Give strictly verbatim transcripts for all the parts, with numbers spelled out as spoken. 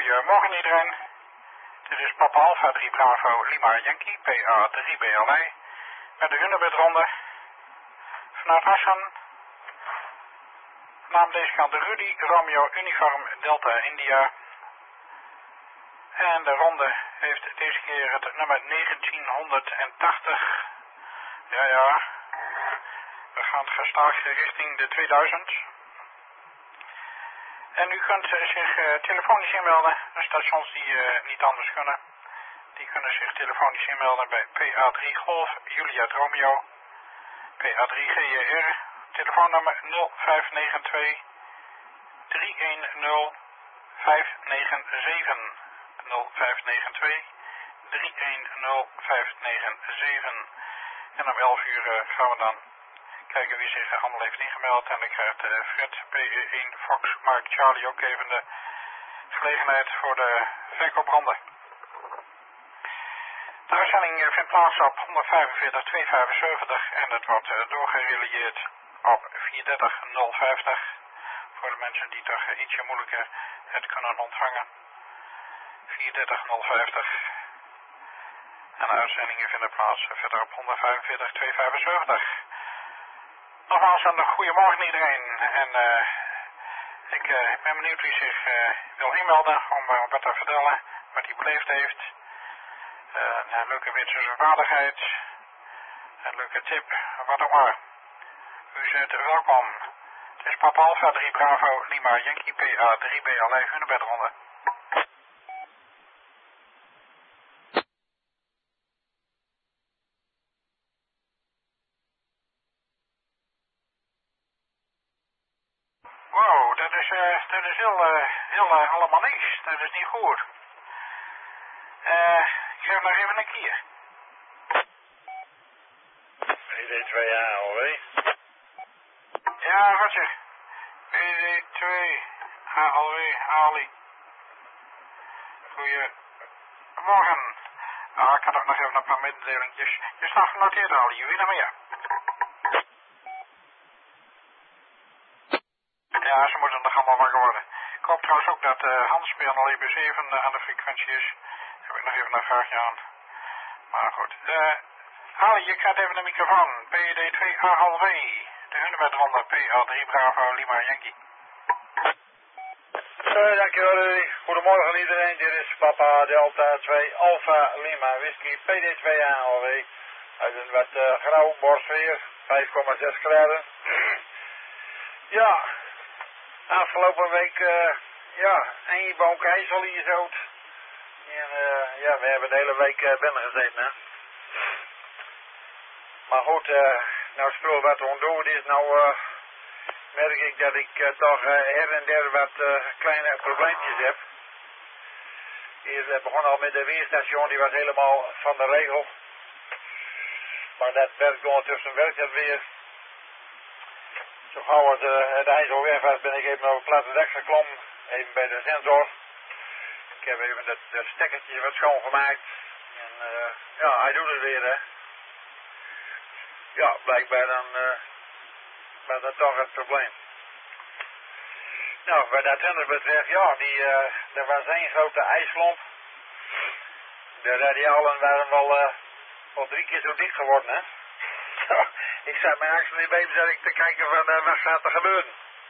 Goedemorgen iedereen. Dit is Papa Alpha drie Bravo Lima Yankee, P A drie B L I, met de Hunebedronde. Vanuit Hassan. Naam deze kant de Rudy, Romeo Uniform Delta India. En de ronde heeft deze keer het nummer negentienhonderdtachtig. Ja, ja. We gaan gestaag richting de tweeduizend. En u kunt zich uh, telefonisch inmelden. De stations die uh, niet anders kunnen, die kunnen zich telefonisch inmelden bij P A drie Golf Juliet Romeo, P A drie G J R, telefoonnummer nul vijf negen twee drie een nul vijf negen zeven, nul vijf negen twee drie een nul vijf negen zeven. En om elf uur uh, gaan we dan kijken wie zich allemaal heeft ingemeld. En dan krijgt uh, Fred P E één Fox Mark Charlie ook even de gelegenheid voor de verkoopronde. De uitzending uh, vindt plaats op honderdvijfenveertig tweehonderdvijfenzeventig en het wordt uh, doorgerelieerd op vierhonderddertig nul vijftig. Voor de mensen die toch uh, ietsje moeilijker het kunnen ontvangen. vierhonderddertig nul vijftig. En de uitzendingen vinden plaats uh, verder op honderdvijfenveertig tweehonderdvijfenzeventig. Nogmaals een goedemorgen iedereen en uh, ik uh, ben benieuwd wie zich uh, wil inmelden om uh, wat te vertellen, wat hij beleefd heeft. Uh, een leuke Winterse vaardigheid, een leuke tip, wat ook maar. U bent welkom. Het is Papa Alpha drie Bravo Lima Yankee P A drie B L I Hunebedronde. Wow, dat is, uh, dat is heel, uh, heel uh, allemaal niks. Dat is niet goed. Uh, ik geef nog even een keer. P D twee A L W. Ja, Roger. P D twee A L W, Ali. Goedemorgen. Nou, ik had ook nog even een paar mededelingjes. Je staat genoteerd, Ali. Je weet nog meer. Ja, ze moeten nog allemaal wakker worden. Ik hoop trouwens ook dat uh, Hans bij al E B zeven uh, aan de frequentie is. Daar heb ik nog even een vraagje aan. Maar goed. Uh, Ali, je krijgt even de microfoon. P D twee A L W. De Hunebedronde P A drie Bravo Lima Yankee. Uh, dankjewel Rudy. Goedemorgen iedereen. Dit is Papa Delta twee Alpha Lima Whisky P D twee A L W. Uit een wat uh, grauw borstweer. vijf komma zes graden. Ja. Afgelopen week, uh, ja, één boom ijzel hier zout. En uh, ja, we hebben de hele week uh, binnen gezeten, hè. Maar goed, uh, nou spul wat we doen is, nou uh, merk ik dat ik uh, toch uh, her en der wat uh, kleine probleempjes heb. Hier uh, begon al met de weerstation, die was helemaal van de regel. Maar dat werkt ondertussen werkt het weer. Zo gauw het, uh, het ijs al weg was, ben ik even op het platte dek geklommen. Even bij de sensor. Ik heb even dat, dat stekkertje wat schoongemaakt. En uh, ja, hij doet het weer, hè. Ja, blijkbaar dan uh, was dat toch het probleem. Nou, wat dat tender betreft, ja, die, uh, er was één grote ijsklomp. De radialen waren wel, uh, wel drie keer zo dik geworden, hè. Ik zat mijn angst niet bij zat ik te kijken van uh, wat gaat er gebeuren.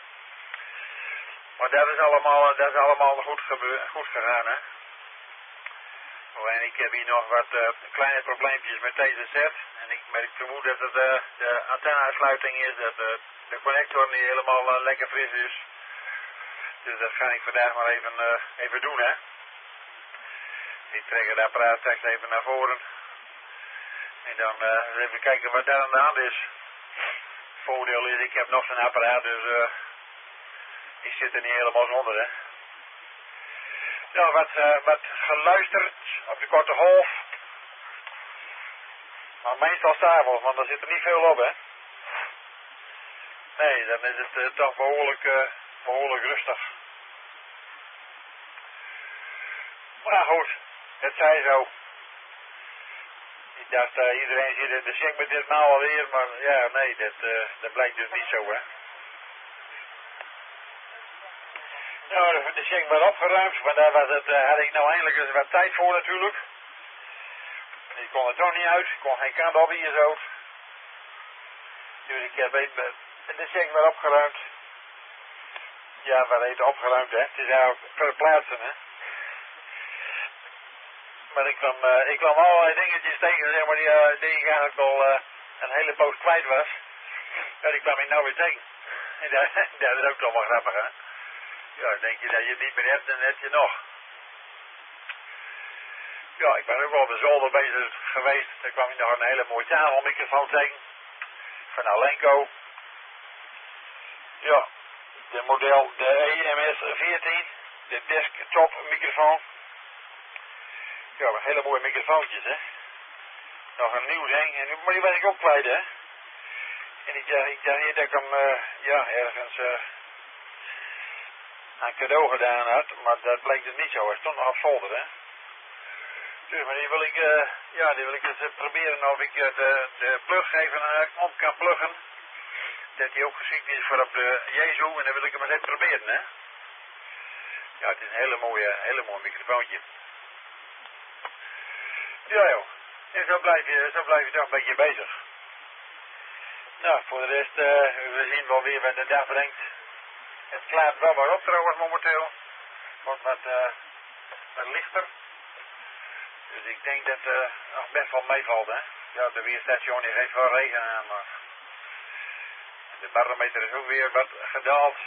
Maar dat is allemaal, dat is allemaal goed, gebeur, goed gegaan, hè. En ik heb hier nog wat uh, kleine probleempjes met deze set. En ik merk vermoed dat het uh, de antenne-uitsluiting is, dat uh, de connector niet helemaal uh, lekker fris is. Dus dat ga ik vandaag maar even, uh, even doen, hè. Ik trek het apparaat straks even naar voren. En dan uh, even kijken wat daar aan de hand is. Voordeel is, ik heb nog zo'n apparaat, dus uh, ik zit er niet helemaal zonder, hè. Nou, wat, uh, wat geluisterd op de korte golf. Maar meestal s'avonds, want daar zit er niet veel op, hè. Nee, dan is het uh, toch behoorlijk, uh, behoorlijk rustig. Maar goed, het zij zo. Ik dacht, uh, iedereen zit in de sink met dit nou alweer, maar ja, nee, dat, uh, dat blijkt dus niet zo, hè. Nou, de, de check werd opgeruimd, maar daar was het, uh, had ik nou eindelijk eens wat tijd voor natuurlijk. Ik kon er toch niet uit, ik kon geen kant op hier zo. Dus ik heb even, de check werd opgeruimd. Ja, wat heet opgeruimd, hè? Het is eigenlijk verplaatsen, hè? Maar ik kwam, uh, ik kwam allerlei dingetjes tegen, zeg maar, die, uh, die ik eigenlijk al uh, een hele poos kwijt was. Ja, die kwam ik nou weer tegen. En dat, dat is ook toch wel grappig, hè? Ja, dan denk je dat je het niet meer hebt, dan heb je nog. Ja, ik ben ook wel op de zolder bezig geweest. Daar kwam ik nog een hele mooie tafelmicrofoon tegen. Van Alenco. Ja, de model, de E M S veertien. De desktop microfoon. Ja, hele mooie microfoontjes, hè. Nog een nieuw ding, en, maar die ben ik ook kwijt, hè. En ik dacht, ik dacht dat ik hem, uh, ja, ergens uh, aan cadeau gedaan had, maar dat bleek dus niet zo. Hij stond nog op zolder, hè. Dus, maar die wil ik, uh, ja, die wil ik eens uh, proberen of ik uh, de, de plug even uh, op kan pluggen. Dat die ook geschikt is voor op de Jezu, en dan wil ik hem eens even proberen, hè. Ja, het is een hele mooie, hele mooi microfoontje. Ja, joh. En zo blijf je, zo blijf je toch een beetje bezig. Nou, voor de rest, uh, we zien wel weer wat de dag brengt. Het klaart wel maar op trouwens momenteel. Wordt wat, uh, wat lichter. Dus ik denk dat het uh, nog best wel meevalt, hè. Ja, de weerstation die geeft wel regen aan, maar de barometer is ook weer wat gedaald.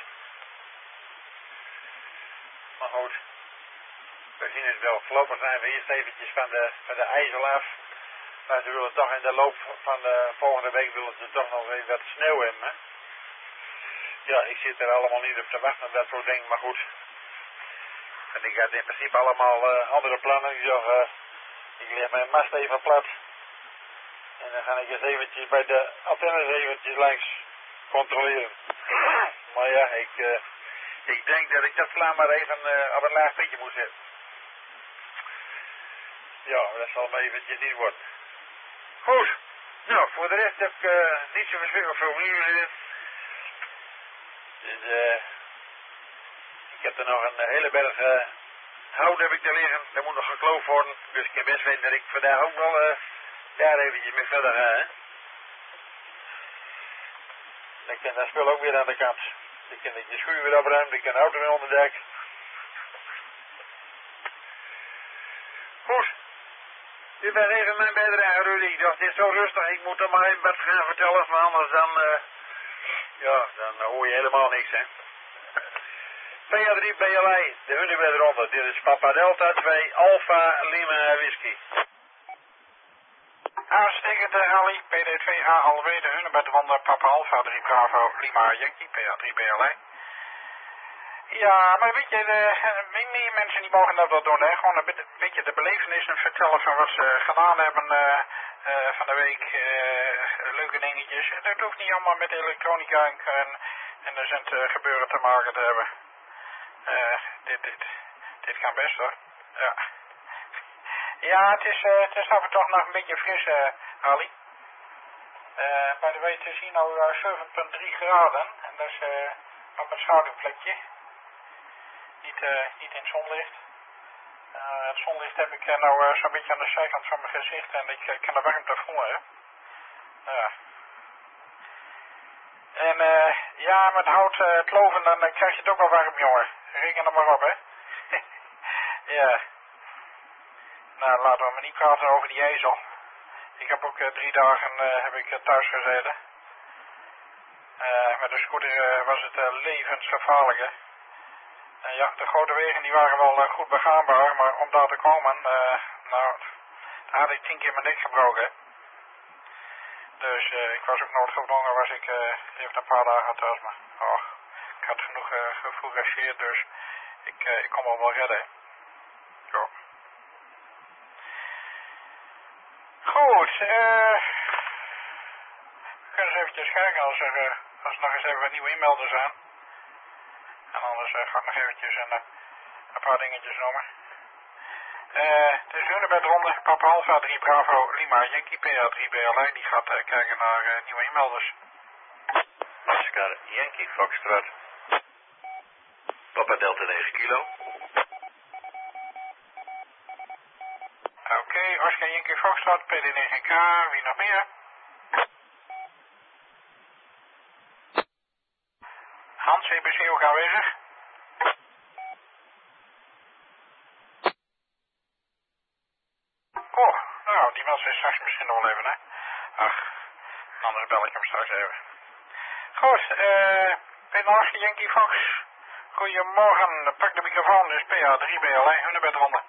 Maar goed, we zien het wel. Voorlopig zijn we eerst eventjes van de, van de IJssel af. Maar ze willen toch in de loop van de volgende week willen ze toch nog even wat sneeuw hebben, hè. Ja, ik zit er allemaal niet op te wachten op dat soort dingen, maar goed. En ik had in principe allemaal uh, andere plannen. Ik dacht, uh, ik leg mijn mast even plat. En dan ga ik eens eventjes bij de antennes eventjes langs controleren. Maar ja, ik, uh, ik denk dat ik dat plan maar even uh, op een laag puntje moet zetten. Ja, dat zal maar eventjes niet worden. Goed. Nou, voor de rest heb ik uh, niet zo verschrikkelijk veel nieuws. Dus uh, ik heb er nog een uh, hele berg uh, hout heb ik er liggen. Dat moet nog gekloofd worden. Dus ik kan best weten dat ik vandaag ook wel uh, daar eventjes mee verder ga. Hè. Dan kan dat spul ook weer aan de kant. Dan kan ik de schuur weer opruimen. Dan kan de auto weer onder dek. Goed. Dit was even mijn bijdrage, Rudy. Ik dacht, dit is zo rustig. Ik moet er maar even wat gaan vertellen. Maar anders dan, uh, ja, dan uh, hoor je helemaal niks, hè. P A drie B L I, de Hunebed eronder. Dit is Papa Delta twee, Alpha Lima Whisky. Uitstekend, Ali. P D twee A L W, de Hunebed eronder. Papa Alpha drie Bravo, Lima Yankee, P A drie B L I. Ja, maar weet je, de, meer mensen die mogen dat wel doen, hè. Gewoon een beetje de belevenissen vertellen van wat ze gedaan hebben uh, uh, van de week. Uh, leuke dingetjes. Dat hoeft niet allemaal met elektronica en, en, en de cent uh, gebeuren te maken te hebben. Uh, dit, dit, dit kan best hoor. Ja, ja het, is, uh, het is af en toe nog een beetje fris, uh, Ali. Uh, bij de W het is hier nou uh, zeven komma drie graden. En dat is uh, op een schaduwplekje. Niet, uh, niet in het zonlicht. Uh, het zonlicht heb ik uh, nou uh, zo'n beetje aan de zijkant van mijn gezicht en ik uh, kan de warmte voelen. Ja. En uh, ja, met hout uh, het loven, dan uh, krijg je het ook wel warm, jongen. Reken er maar op, hè. Ja. Nou, laten we maar niet praten over die ezel. Ik heb ook uh, drie dagen uh, heb ik, uh, thuis gezeten. Uh, met de scooter uh, was het uh, levensgevaarlijk, hè. Uh, ja, de grote wegen die waren wel uh, goed begaanbaar, maar om daar te komen, uh, nou, daar had ik tien keer mijn nek gebroken. Dus uh, ik was ook noodgedwongen, was ik uh, even een paar dagen thuis, maar oh, ik had genoeg uh, gefougageerd, dus ik, uh, ik kon me wel redden. Zo. Goed, uh, we kunnen eens eventjes kijken als er, uh, als er nog eens even wat nieuwe inmelders zijn. En anders uh, ga ik nog eventjes een, een paar dingetjes noemen. Uh, het is Hunebed ronde, Papa Alpha drie Bravo, Lima Yankee, P A drie B L I, die gaat uh, kijken naar uh, nieuwe inmelders. Oscar Yankee Foxtrot. Papa Papa Delta negen kilo. Oké, okay, Oscar Yankee Foxtrot, P D negen K, wie nog meer? Hans, C B C ook aanwezig? Oh, nou, die was weer straks misschien nog wel even, hè? Ach, een andere belletje om straks even. Goed, eh, uh, Oscar Yankee Fox. Goedemorgen, pak de microfoon, dus P A drie B L I, Hunebedronde.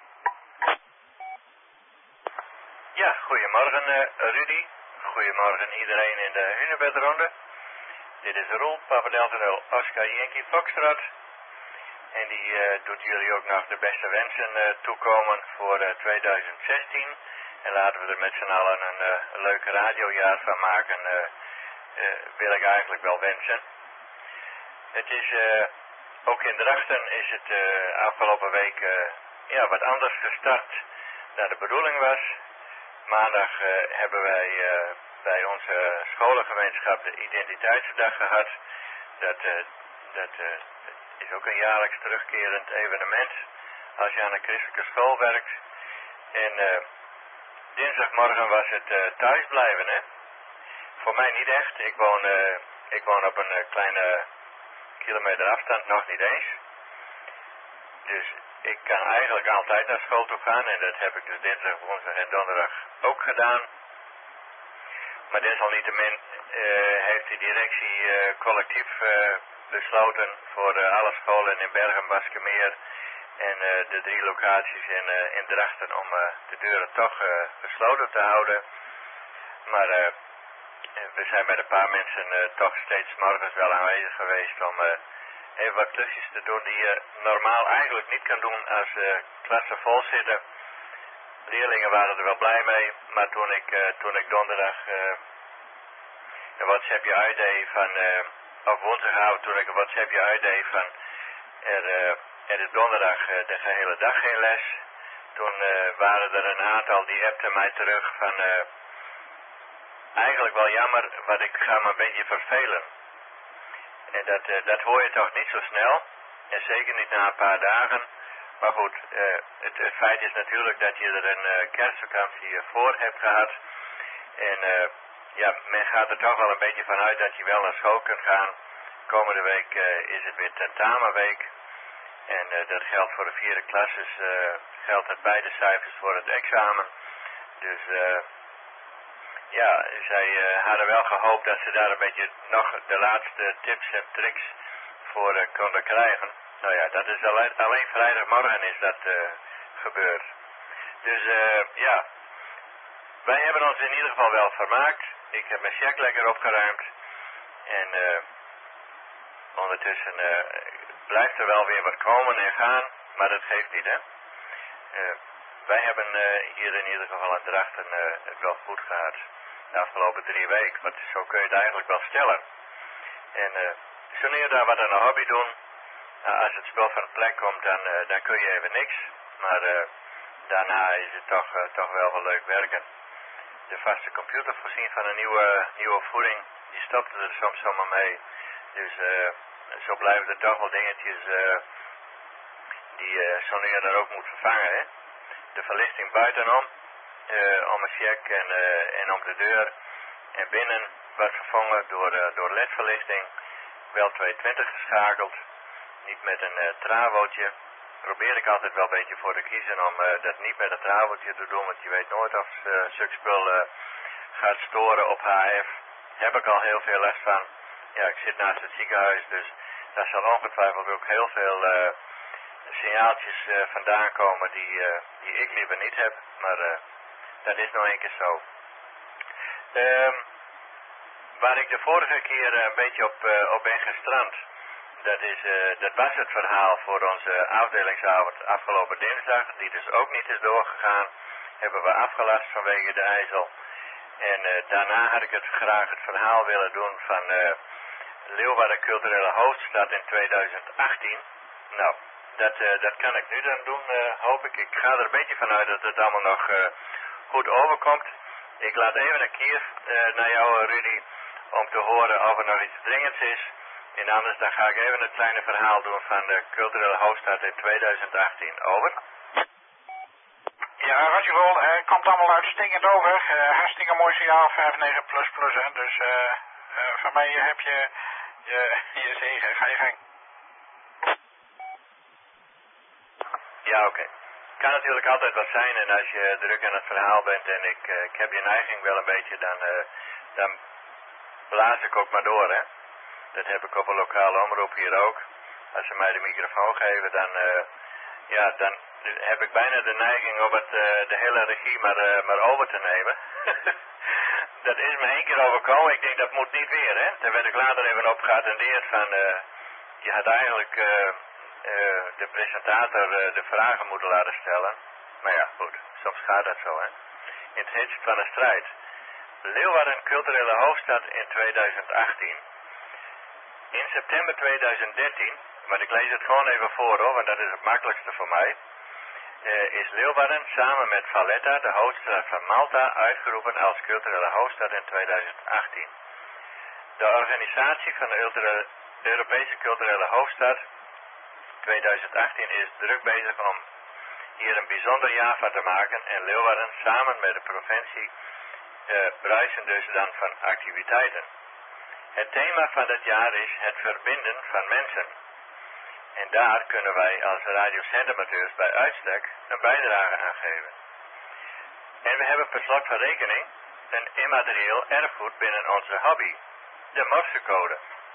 Ja, goedemorgen uh, Rudy. Goedemorgen iedereen in de Hunebedronde. Dit is Roel, Papa Delta nul, Oscar Yankee Foxtrot. En die uh, doet jullie ook nog de beste wensen uh, toekomen voor uh, tweeduizend zestien. En laten we er met z'n allen een uh, leuk radiojaar van maken, uh, uh, wil ik eigenlijk wel wensen. Het is, uh, ook in Drachten is het uh, afgelopen week uh, ja, wat anders gestart dan de bedoeling was. Maandag uh, hebben wij uh, bij onze scholengemeenschap de identiteitsdag gehad. Dat, uh, dat uh, is ook een jaarlijks terugkerend evenement als je aan een christelijke school werkt. En uh, dinsdagmorgen was het uh, thuisblijven, hè. Voor mij niet echt. Ik woon, uh, ik woon op een uh, kleine kilometer afstand, nog niet eens. Dus ik kan eigenlijk altijd naar school toe gaan en dat heb ik dus dinsdag, woensdag en donderdag ook gedaan. Maar desalniettemin uh, heeft de directie uh, collectief uh, besloten voor uh, alle scholen in Bergen, Baskemeer en uh, de drie locaties in, uh, in Drachten om uh, de deuren toch uh, gesloten te houden. Maar uh, we zijn met een paar mensen uh, toch steeds morgens wel aanwezig geweest om uh, even wat klusjes te doen die je normaal eigenlijk niet kan doen als uh, klassen vol zitten. Leerlingen waren er wel blij mee, maar toen ik, uh, toen ik donderdag uh, een WhatsAppje uitdeed van, uh, of woensdagavond toen ik een WhatsAppje uitdeed van, er, uh, er is donderdag uh, de gehele dag geen les. Toen uh, waren er een aantal die appten mij terug van, uh, eigenlijk wel jammer, want ik ga me een beetje vervelen. En dat, uh, dat hoor je toch niet zo snel, en zeker niet na een paar dagen. Maar goed, uh, het, het feit is natuurlijk dat je er een uh, kerstvakantie voor hebt gehad. En uh, ja, men gaat er toch wel een beetje van uit dat je wel naar school kunt gaan. Komende week uh, is het weer tentamenweek. En uh, dat geldt voor de vierde klasses, uh, geldt het beide cijfers voor het examen. Dus uh, ja, zij uh, hadden wel gehoopt dat ze daar een beetje nog de laatste tips en tricks voor uh, konden krijgen. Nou ja, dat is alleen, alleen vrijdagmorgen is dat uh, gebeurd. Dus uh, ja, wij hebben ons in ieder geval wel vermaakt. Ik heb mijn check lekker opgeruimd. En uh, ondertussen uh, blijft er wel weer wat komen en gaan, maar dat geeft niet, hè. Uh, wij hebben uh, hier in ieder geval in Drachten uh, het wel goed gehad. De afgelopen drie weken, want zo kun je het eigenlijk wel stellen. En uh, wanneer daar wat aan een hobby doen, uh, als het spel van de plek komt, dan, uh, dan kun je even niks. Maar uh, daarna is het toch, uh, toch wel wel leuk werken. De vaste computer voorzien van een nieuwe, nieuwe voeding, die stopte er soms zomaar mee. Dus uh, zo blijven er toch wel dingetjes uh, die uh, wanneer er ook moet vervangen, hè. De verlichting buitenom, uh, om een check en, uh, en om de deur. En binnen wordt vervangen door, uh, door L E D-verlichting. Wel tweehonderdtwintig geschakeld. Niet met een uh, travootje. Probeer ik altijd wel een beetje voor te kiezen om uh, dat niet met een travootje te doen. Want je weet nooit of uh, zulk spul uh, gaat storen op H F. Heb ik al heel veel last van. Ja, ik zit naast het ziekenhuis. Dus daar zal ongetwijfeld ook heel veel uh, signaaltjes uh, vandaan komen die, uh, die ik liever niet heb. Maar uh, dat is nog een keer zo. Um, waar ik de vorige keer uh, een beetje op, uh, op ben gestrand. Dat, is, uh, dat was het verhaal voor onze afdelingsavond afgelopen dinsdag. Die dus ook niet is doorgegaan. Hebben we afgelast vanwege de IJssel. En uh, daarna had ik het graag het verhaal willen doen van uh, Leeuwarden Culturele Hoofdstad in tweeduizend achttien. Nou, dat, uh, dat kan ik nu dan doen, uh, hoop ik. Ik ga er een beetje vanuit dat het allemaal nog uh, goed overkomt. Ik laat even een keer uh, naar jou, Rudy, om te horen of er nog iets dringends is. En anders dan ga ik even het kleine verhaal doen van de culturele hoofdstad in tweeduizend achttien. Over. Ja, Roger Vol, uh, komt allemaal uitstekend over. Uh, hartstikke mooi signaal, vijf negen plus plus, hè. Dus uh, uh, van mij heb je je, je zegen. Ga je gang. Ja, oké. Okay. Kan natuurlijk altijd wat zijn en als je druk aan het verhaal bent en ik, uh, ik heb die neiging wel een beetje, dan, uh, dan blaas ik ook maar door, hè. Dat heb ik op een lokale omroep hier ook. Als ze mij de microfoon geven, dan, uh, ja, dan heb ik bijna de neiging om het, uh, de hele regie maar, uh, maar over te nemen. Dat is me één keer overkomen. Ik denk dat moet niet weer, hè. Daar werd ik later even op geattendeerd van, uh, je had eigenlijk uh, uh, de presentator uh, de vragen moeten laten stellen. Maar ja, goed, soms gaat dat zo, hè. In het heetst van de strijd. Leeuwarden culturele hoofdstad in tweeduizend achttien. In september tweeduizend dertien, maar ik lees het gewoon even voor hoor, want dat is het makkelijkste voor mij, uh, is Leeuwarden samen met Valletta, de hoofdstad van Malta, uitgeroepen als culturele hoofdstad in tweeduizend achttien. De organisatie van de Europese culturele hoofdstad tweeduizend achttien is druk bezig om hier een bijzonder jaar van te maken en Leeuwarden samen met de provincie uh, bruisen dus dan van activiteiten. Het thema van dit jaar is het verbinden van mensen. En daar kunnen wij als radiozendamateurs bij uitstek een bijdrage aan geven. En we hebben per slot van rekening een immaterieel erfgoed binnen onze hobby, de Morsecode.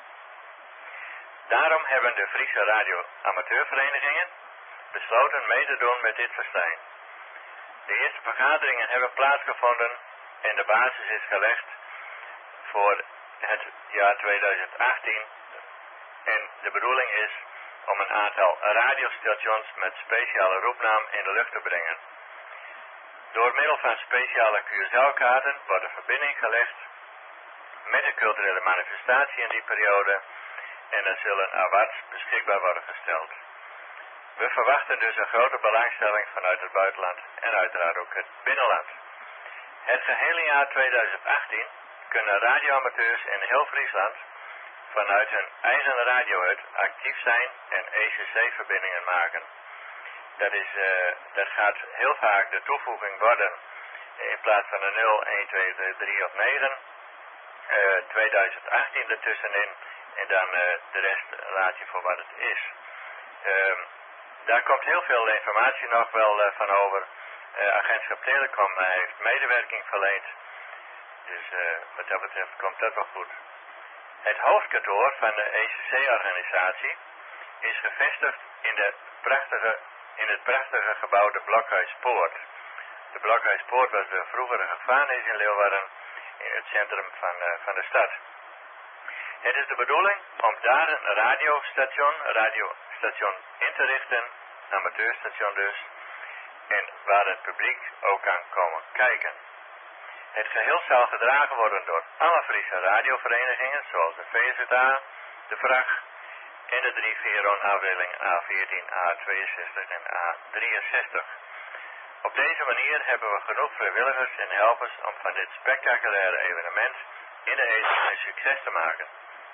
Daarom hebben de Friese radio-amateurverenigingen besloten mee te doen met dit festijn. De eerste vergaderingen hebben plaatsgevonden en de basis is gelegd voor het jaar tweeduizend achttien. En de bedoeling is om een aantal radiostations met speciale roepnaam in de lucht te brengen. Door middel van speciale Q S L-kaarten wordt een verbinding gelegd met de culturele manifestatie in die periode en er zullen awards beschikbaar worden gesteld. We verwachten dus een grote belangstelling vanuit het buitenland en uiteraard ook het binnenland. Het gehele jaar tweeduizend achttien kunnen radioamateurs in heel Friesland vanuit hun eigen radiohut actief zijn en E C C-verbindingen maken. Dat, is, uh, dat gaat heel vaak de toevoeging worden in plaats van een nul, een, twee, drie of negen. Uh, tweeduizend achttien ertussenin en dan uh, de rest laat je voor wat het is. Uh, daar komt heel veel informatie nog wel uh, van over. Uh, Agentschap Telecom uh, heeft medewerking verleend. Dus uh, wat dat betreft komt dat wel goed. Het hoofdkantoor van de E C C-organisatie is gevestigd in, de prachtige, in het prachtige gebouw de Blokhuispoort. De Blokhuispoort was de vroegere gevangenis in Leeuwarden in het centrum van, uh, van de stad. Het is de bedoeling om daar een radiostation, radiostation in te richten, amateurstation dus, en waar het publiek ook kan komen kijken. Het geheel zal gedragen worden door alle Friese radioverenigingen, zoals de V Z A, de Vrag en de drie Veron-afdelingen A veertien, A tweeënzestig en A drieënzestig. Op deze manier hebben we genoeg vrijwilligers en helpers om van dit spectaculaire evenement in de ether een succes te maken.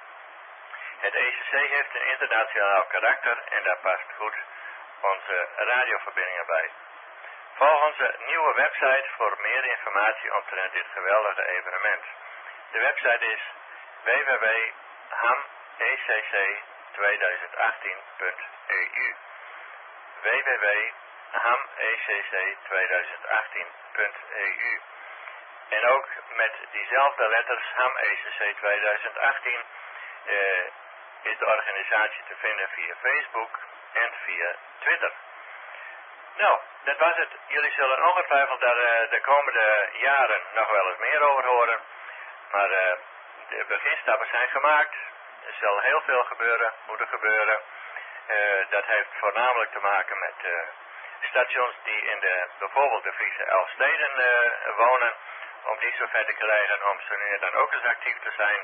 Het E C C heeft een internationaal karakter en daar past goed onze radioverbindingen bij. Volg onze nieuwe website voor meer informatie omtrent dit geweldige evenement. De website is w w w punt ham e c c tweeduizend achttien punt e u w w w punt ham e c c tweeduizend achttien punt e u En ook met diezelfde letters Ham E C C tweeduizend achttien uh, is de organisatie te vinden via Facebook en via Twitter. Nou, dat was het. Jullie zullen ongetwijfeld daar uh, de komende jaren nog wel eens meer over horen. Maar uh, de beginstappen zijn gemaakt. Er zal heel veel gebeuren, moeten gebeuren. Uh, dat heeft voornamelijk te maken met uh, stations die in de, bijvoorbeeld de Friese elf steden uh, wonen. Om die zover te krijgen om zo nu dan ook eens actief te zijn.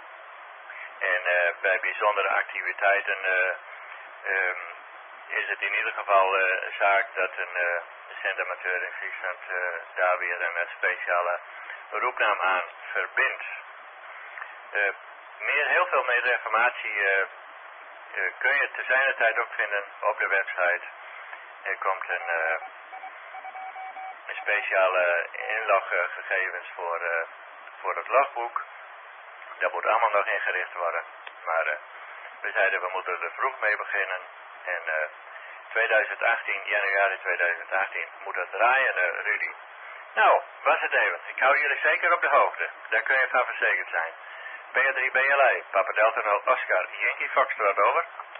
En uh, bij bijzondere activiteiten uh, um, is het in ieder geval uh, zaak dat een uh, zendamateur in Friesland uh, daar weer een uh, speciale roepnaam aan verbindt. Uh, meer, heel veel meer informatie uh, uh, kun je te zijner tijd ook vinden op de website. Er komt een, uh, een speciale inloggegevens voor, uh, voor het logboek. Dat moet allemaal nog ingericht worden. Maar uh, we zeiden we moeten er vroeg mee beginnen. En uh, twintig achttien, januari twintig achttien, moet het draaien, uh, Rudy. Nou, was het even. Ik hou jullie zeker op de hoogte. Daar kun je van verzekerd zijn. P drie B L I, Papa Delta nul Oscar, Yankee Foxtrot, over.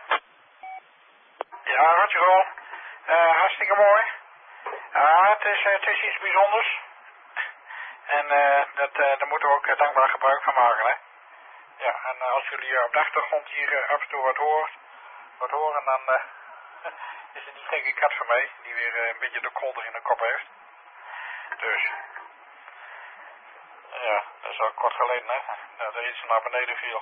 Ja, Roger Ron. Uh, hartstikke mooi. Ja, het is, uh, het is iets bijzonders. En uh, dat, uh, daar moeten we ook uh, dankbaar gebruik van maken, hè. Ja, en uh, als jullie uh, op de achtergrond hier uh, af en toe wat horen, wat horen dan uh, is het die gekke kat van mij, die weer uh, een beetje de kolder in de kop heeft. Dus, ja, dat is al kort geleden, hè, dat er iets naar beneden viel.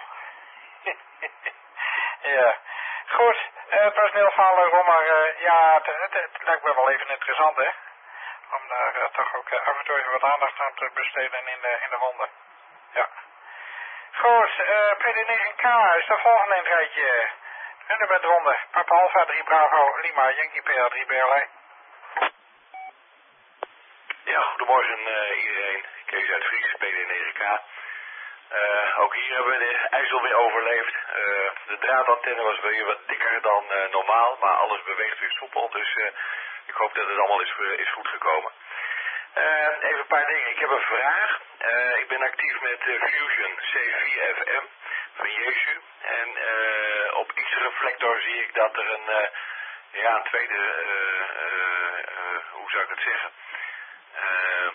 Ja, goed, uh, het was een heel verhaal, Ron, maar uh, ja, het, het, het lijkt me wel even interessant, hè. Om daar uh, toch ook uh, af en toe even wat aandacht aan te besteden in de, in de ronde. Ja. Goed, uh, P D negen K is de volgende in het rijtje. Nu met de ronde. Papa Alpha drie Bravo Lima Yankee P A drie B L I. Ja, goedemorgen uh, iedereen. Kees uit Fries, P D negen K. Uh, ook hier hebben we de IJssel weer overleefd. Uh, de draadantenne was weer wat dikker dan uh, normaal, maar alles beweegt weer soepel. Dus uh, ik hoop dat het allemaal is, uh, is goed gekomen. Uh, even een paar dingen. Ik heb een vraag. Uh, ik ben actief met uh, Fusion C vier F M van Jesu. En uh, op X-reflector zie ik dat er een, uh, ja, een tweede, uh, uh, uh, hoe zou ik het zeggen, uh,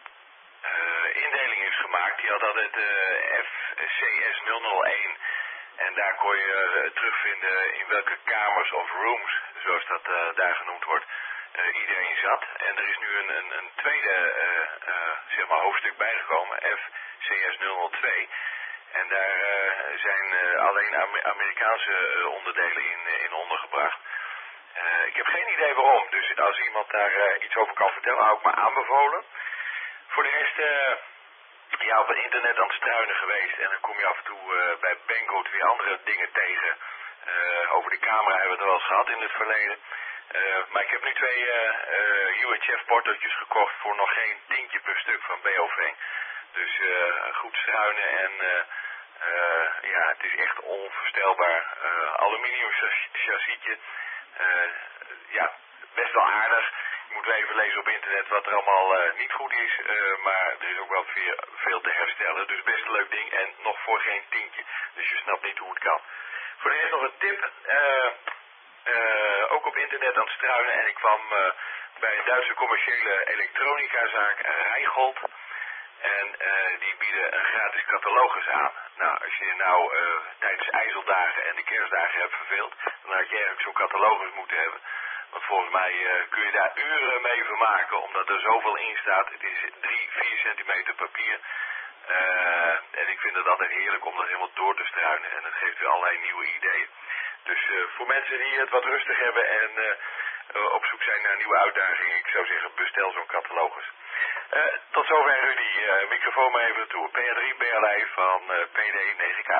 uh, indeling is gemaakt. Die had altijd uh, F C S nul nul één. En daar kon je uh, terugvinden in welke kamers of rooms, zoals dat uh, daar genoemd wordt, Uh, iedereen zat. En er is nu een, een, een tweede uh, uh, zeg maar hoofdstuk bijgekomen, F C S nul nul twee. En daar uh, zijn uh, alleen Amer Amerikaanse uh, onderdelen in, uh, in ondergebracht. Uh, ik heb geen idee waarom, dus als iemand daar uh, iets over kan vertellen, hou ik me aanbevolen. Voor de rest, uh, ja, op het internet aan het struinen geweest en dan kom je af en toe uh, bij Banggood weer andere dingen tegen. Uh, over de camera hebben we het er wel eens gehad in het verleden. Uh, maar ik heb nu twee uh, uh, U H F-portootjes gekocht voor nog geen tientje per stuk van B O V. Dus uh, goed struinen en uh, uh, ja, het is echt onvoorstelbaar. Uh, aluminium chassietje, uh, ja, best wel aardig. Je moet wel even lezen op internet wat er allemaal uh, niet goed is, uh, maar er is ook wel veel, veel te herstellen. Dus best een leuk ding en nog voor geen tientje. Dus je snapt niet hoe het kan. Voor de rest nog een tip. Uh, Uh, ook op internet aan het struinen en ik kwam uh, bij een Duitse commerciële elektronicazaak, Reichhold. En uh, die bieden een gratis catalogus aan. Nou, als je nou uh, tijdens IJsseldagen en de kerstdagen hebt verveeld, dan had je eigenlijk zo'n catalogus moeten hebben. Want volgens mij uh, kun je daar uren mee vermaken, omdat er zoveel in staat. Het is drie, vier centimeter papier. Uh, en ik vind het altijd heerlijk om dat helemaal door te struinen. En dat geeft weer allerlei nieuwe ideeën. Dus uh, voor mensen die het wat rustig hebben en uh, uh, op zoek zijn naar nieuwe uitdagingen, ik zou zeggen bestel zo'n catalogus. Uh, tot zover Rudy, uh, microfoon maar even toe. P A drie B L I van uh, P D negen K.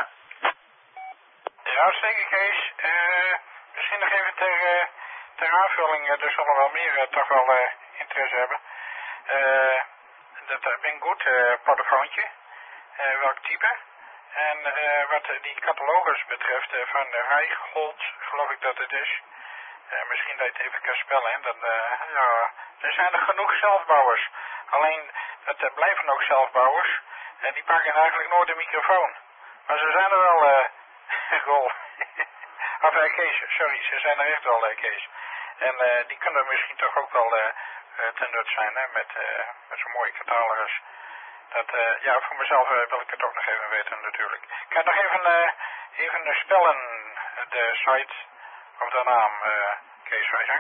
Ja, zeker Kees. Uh, misschien nog even ter, uh, ter aanvulling, uh, er zullen wel meer uh, toch wel uh, interesse hebben. Uh, dat uh, ben goed, uh, portofoontje. Uh, welk type? En uh, wat uh, die catalogus betreft uh, van uh, Reichhold, geloof ik dat het is. Uh, misschien dat je het even kan spellen. Hè? Dan, uh, ja, er zijn er genoeg zelfbouwers. Alleen, dat uh, blijven ook zelfbouwers. En die pakken eigenlijk nooit de microfoon. Maar ze zijn er wel, uh, Rol. of uh, Kees, sorry, ze zijn er echt wel, uh, Kees. En uh, die kunnen misschien toch ook wel uh, uh, ten nut zijn, hè? Met, uh, met zo'n mooie catalogus. Dat, uh, ja, voor mezelf uh, wil ik het ook nog even weten natuurlijk. Ik ga nog even, uh, even uh, spellen, de site of de naam, uh, Kees Vijzang.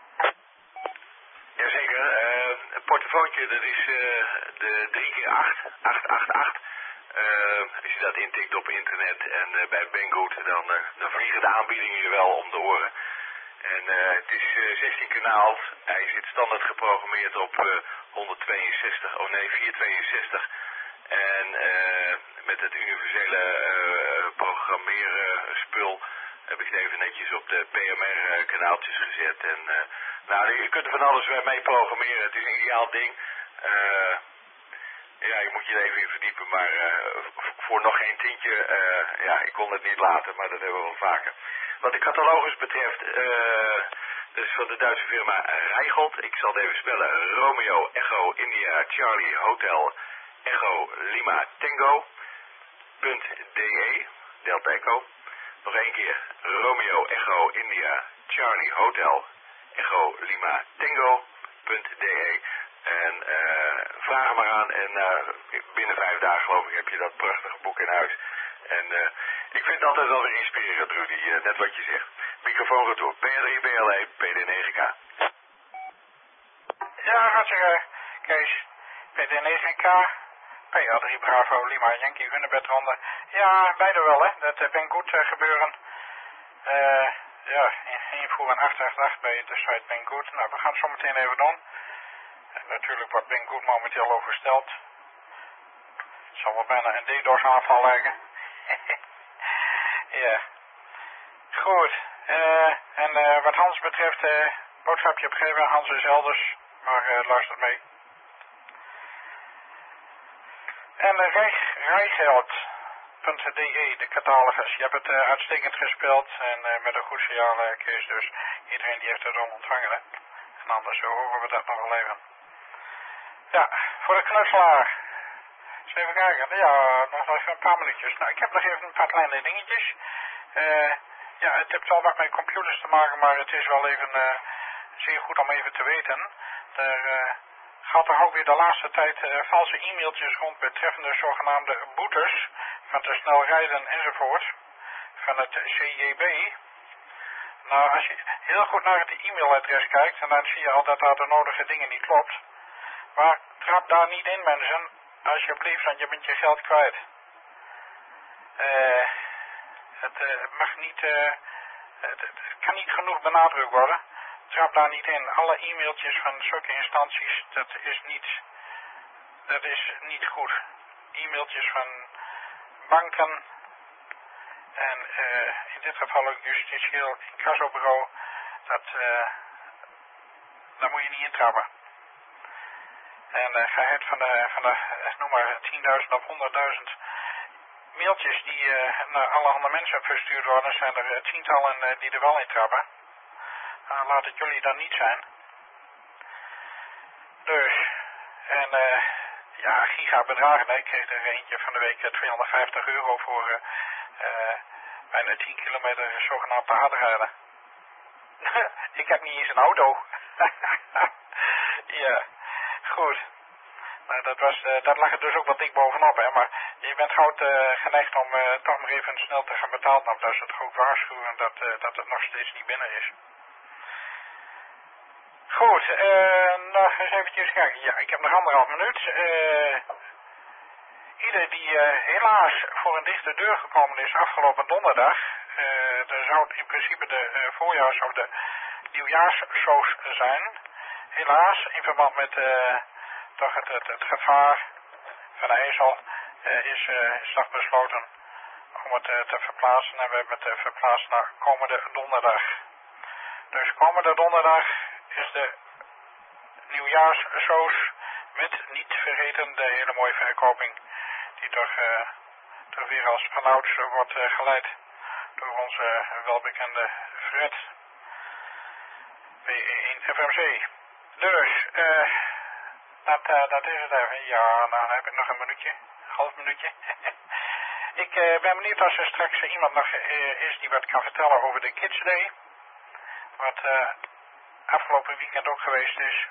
Jazeker, uh, een portofoontje, dat is uh, de drie keer acht, acht acht acht. Uh, als je dat intikt op internet en uh, bij Banggood, dan, uh, dan vliegen de aanbiedingen je wel om de oren. En uh, het is uh, zestien kanaals, hij zit standaard geprogrammeerd op uh, honderdtweeënzestig, oh nee, vierhonderdtweeënzestig. En uh, met het universele uh, programmeerspul heb ik het even netjes op de P M R-kanaaltjes gezet. En uh, nou, je kunt er van alles mee programmeren. Het is een ideaal ding. Uh, ja, je moet je er even in verdiepen, maar uh, voor nog geen tientje, uh, ja, ik kon het niet laten, maar dat hebben we wel vaker. Wat de catalogus betreft, uh, dat is van de Duitse firma Reichelt. Ik zal het even spellen. Romeo, Echo, India, Charlie, Hotel, Echo, Lima, Tango, .de, Delta Echo. Nog één keer. Romeo, Echo, India, Charlie, Hotel, Echo, Lima, Tango, .de. En uh, vraag er maar aan en uh, binnen vijf dagen geloof ik heb je dat prachtige boek in huis. En uh, ik vind het altijd wel weer inspirerend, Rudy, uh, net wat je zegt. Microfoon retour. P R drie, B L E, P D negen K. Ja, hartstikke Kees. P D negen K, P R drie Bravo, Lima, Yankee, Hunebed ronde. Ja, beide wel hè, dat uh, ben goed uh, gebeuren. Uh, ja, invoer en acht acht acht bij de site Ben Goed. Nou, we gaan het zo meteen even doen. En natuurlijk wordt Ben Goed momenteel oversteld. Het zal wel bijna een DDoS aanval lijken. Ja. Goed. Uh, en uh, wat Hans betreft, uh, boodschapje opgeven. Hans is elders, maar uh, luister mee. En uh, Rij, Rijgeld punt d e, de catalogus. Je hebt het uh, uitstekend gespeeld en uh, met een goed signaal, uh, Kees. Dus iedereen die heeft het dan ontvangen. Hè? En anders uh, horen we dat nog wel even. Ja, voor de knutselaar. Eens even kijken. Ja, nog even een paar minuutjes. Nou, ik heb nog even een paar kleine dingetjes. Uh, ja, het heeft wel wat met computers te maken, maar het is wel even uh, zeer goed om even te weten. Er uh, gaat er ook weer de laatste tijd uh, valse e-mailtjes rond betreffende zogenaamde boetes van te snel rijden enzovoort van het C J B. Nou, als je heel goed naar het e-mailadres kijkt, en dan zie je al dat daar de nodige dingen niet klopt. Maar trap daar niet in, mensen, alsjeblieft, want je bent je geld kwijt. Uh, het uh, mag niet, uh, het, het kan niet genoeg benadrukt worden. Trap daar niet in. Alle e-mailtjes van zulke instanties, dat is niet, dat is niet goed. E-mailtjes van banken en uh, in dit geval ook justitieel incassobureau, dat, uh, daar moet je niet intrappen. En uh, ga het van de, van de noem maar tienduizend of honderdduizend mailtjes die uh, naar allerhande mensen verstuurd worden, zijn er uh, tientallen uh, die er wel in trappen. Uh, laat het jullie dan niet zijn. Dus, en uh, ja, gigabedragen. Ik kreeg er eentje van de week uh, tweehonderdvijftig euro voor uh, uh, bijna tien kilometer zogenaamd te hard rijden. Ik heb niet eens een auto. Ja, goed. Nou, dat, was, uh, dat lag er dus ook wat dik bovenop, hè. Maar je bent gauw uh, geneigd om uh, toch maar even snel te gaan betalen. Nou, dat is het goed waarschuwen dat, uh, dat het nog steeds niet binnen is. Goed, uh, nog eens eventjes kijken. Ja, ik heb nog anderhalf minuut. Uh, ieder die uh, helaas voor een dichte deur gekomen is afgelopen donderdag. Uh, er zou in principe de uh, voorjaars- of de nieuwjaarsshows zijn. Helaas, in verband met uh, toch het, het, het gevaar van de IJssel uh, is, uh, is toch besloten om het uh, te verplaatsen. En we hebben het uh, verplaatst naar komende donderdag. Dus komende donderdag is de nieuwjaarsshows met niet vergeten de hele mooie verkoping die toch, uh, toch weer als vanouds wordt uh, geleid door onze welbekende Fred B één F M C. Dus, uh, dat, uh, dat is het even. Ja, nou dan heb ik nog een minuutje, een half minuutje. Ik uh, ben benieuwd als er straks uh, iemand nog uh, is die wat kan vertellen over de Kids Day. Wat uh, afgelopen weekend ook geweest is.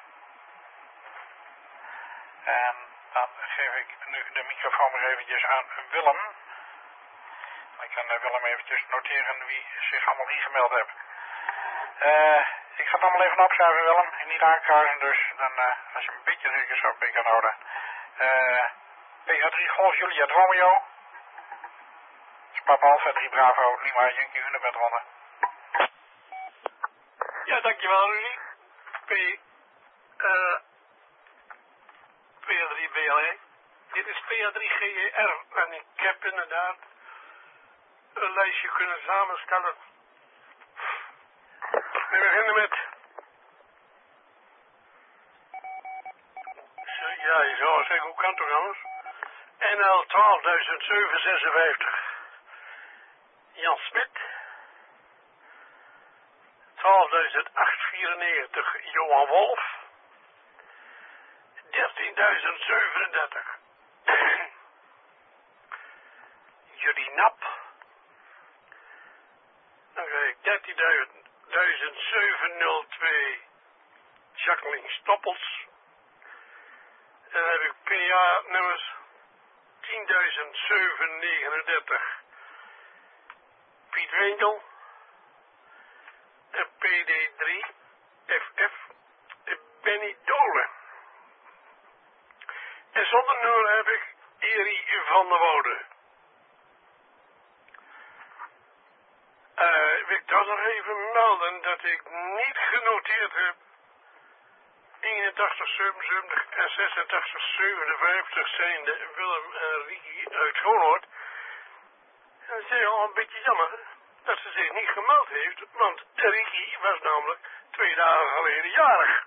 En dan geef ik nu de microfoon maar eventjes aan Willem. Ik kan uh, Willem eventjes noteren wie zich allemaal ingemeld heeft. Uh, ik ga het allemaal even opschrijven, Willem. En niet aankruisen, dus dan, uh, als je een beetje rekenschap mee kan houden. Uh, P R drie Golf Juliet Romeo. Papa Alpha drie Bravo Lima Yankee Hunebed ronde. Ja, dankjewel Rudy. P, uh, P R drie B L E, P dit is P A drie G E R en ik heb inderdaad een lijstje kunnen samenstellen. We beginnen met... Ja, je zou zeggen, hoe kan het toch anders? N L twaalf duizend zevenhonderdzesenvijftig. Jan Smit. twaalfduizend achthonderdvierennegentig. Johan Wolf. dertienduizend zevenendertig. Jullie Nap. Dan ga ik dertienduizend zevenhonderdtwee. Jacqueline Stoppels. En dan heb ik P A-nummers tienduizend zevenhonderdnegenendertig. Piet Winkel. En P D drie F F. Benny Dolen. En zonder nummer heb ik Erie van der Woude. Uh, ik wil nog even melden dat ik niet genoteerd heb eenentachtig zevenenzeventig en zesentachtig zevenenvijftig zijn de Willem en Ricky uit Schoonhoort. En dat is al een beetje jammer dat ze zich niet gemeld heeft, want Ricky was namelijk twee dagen geleden jarig.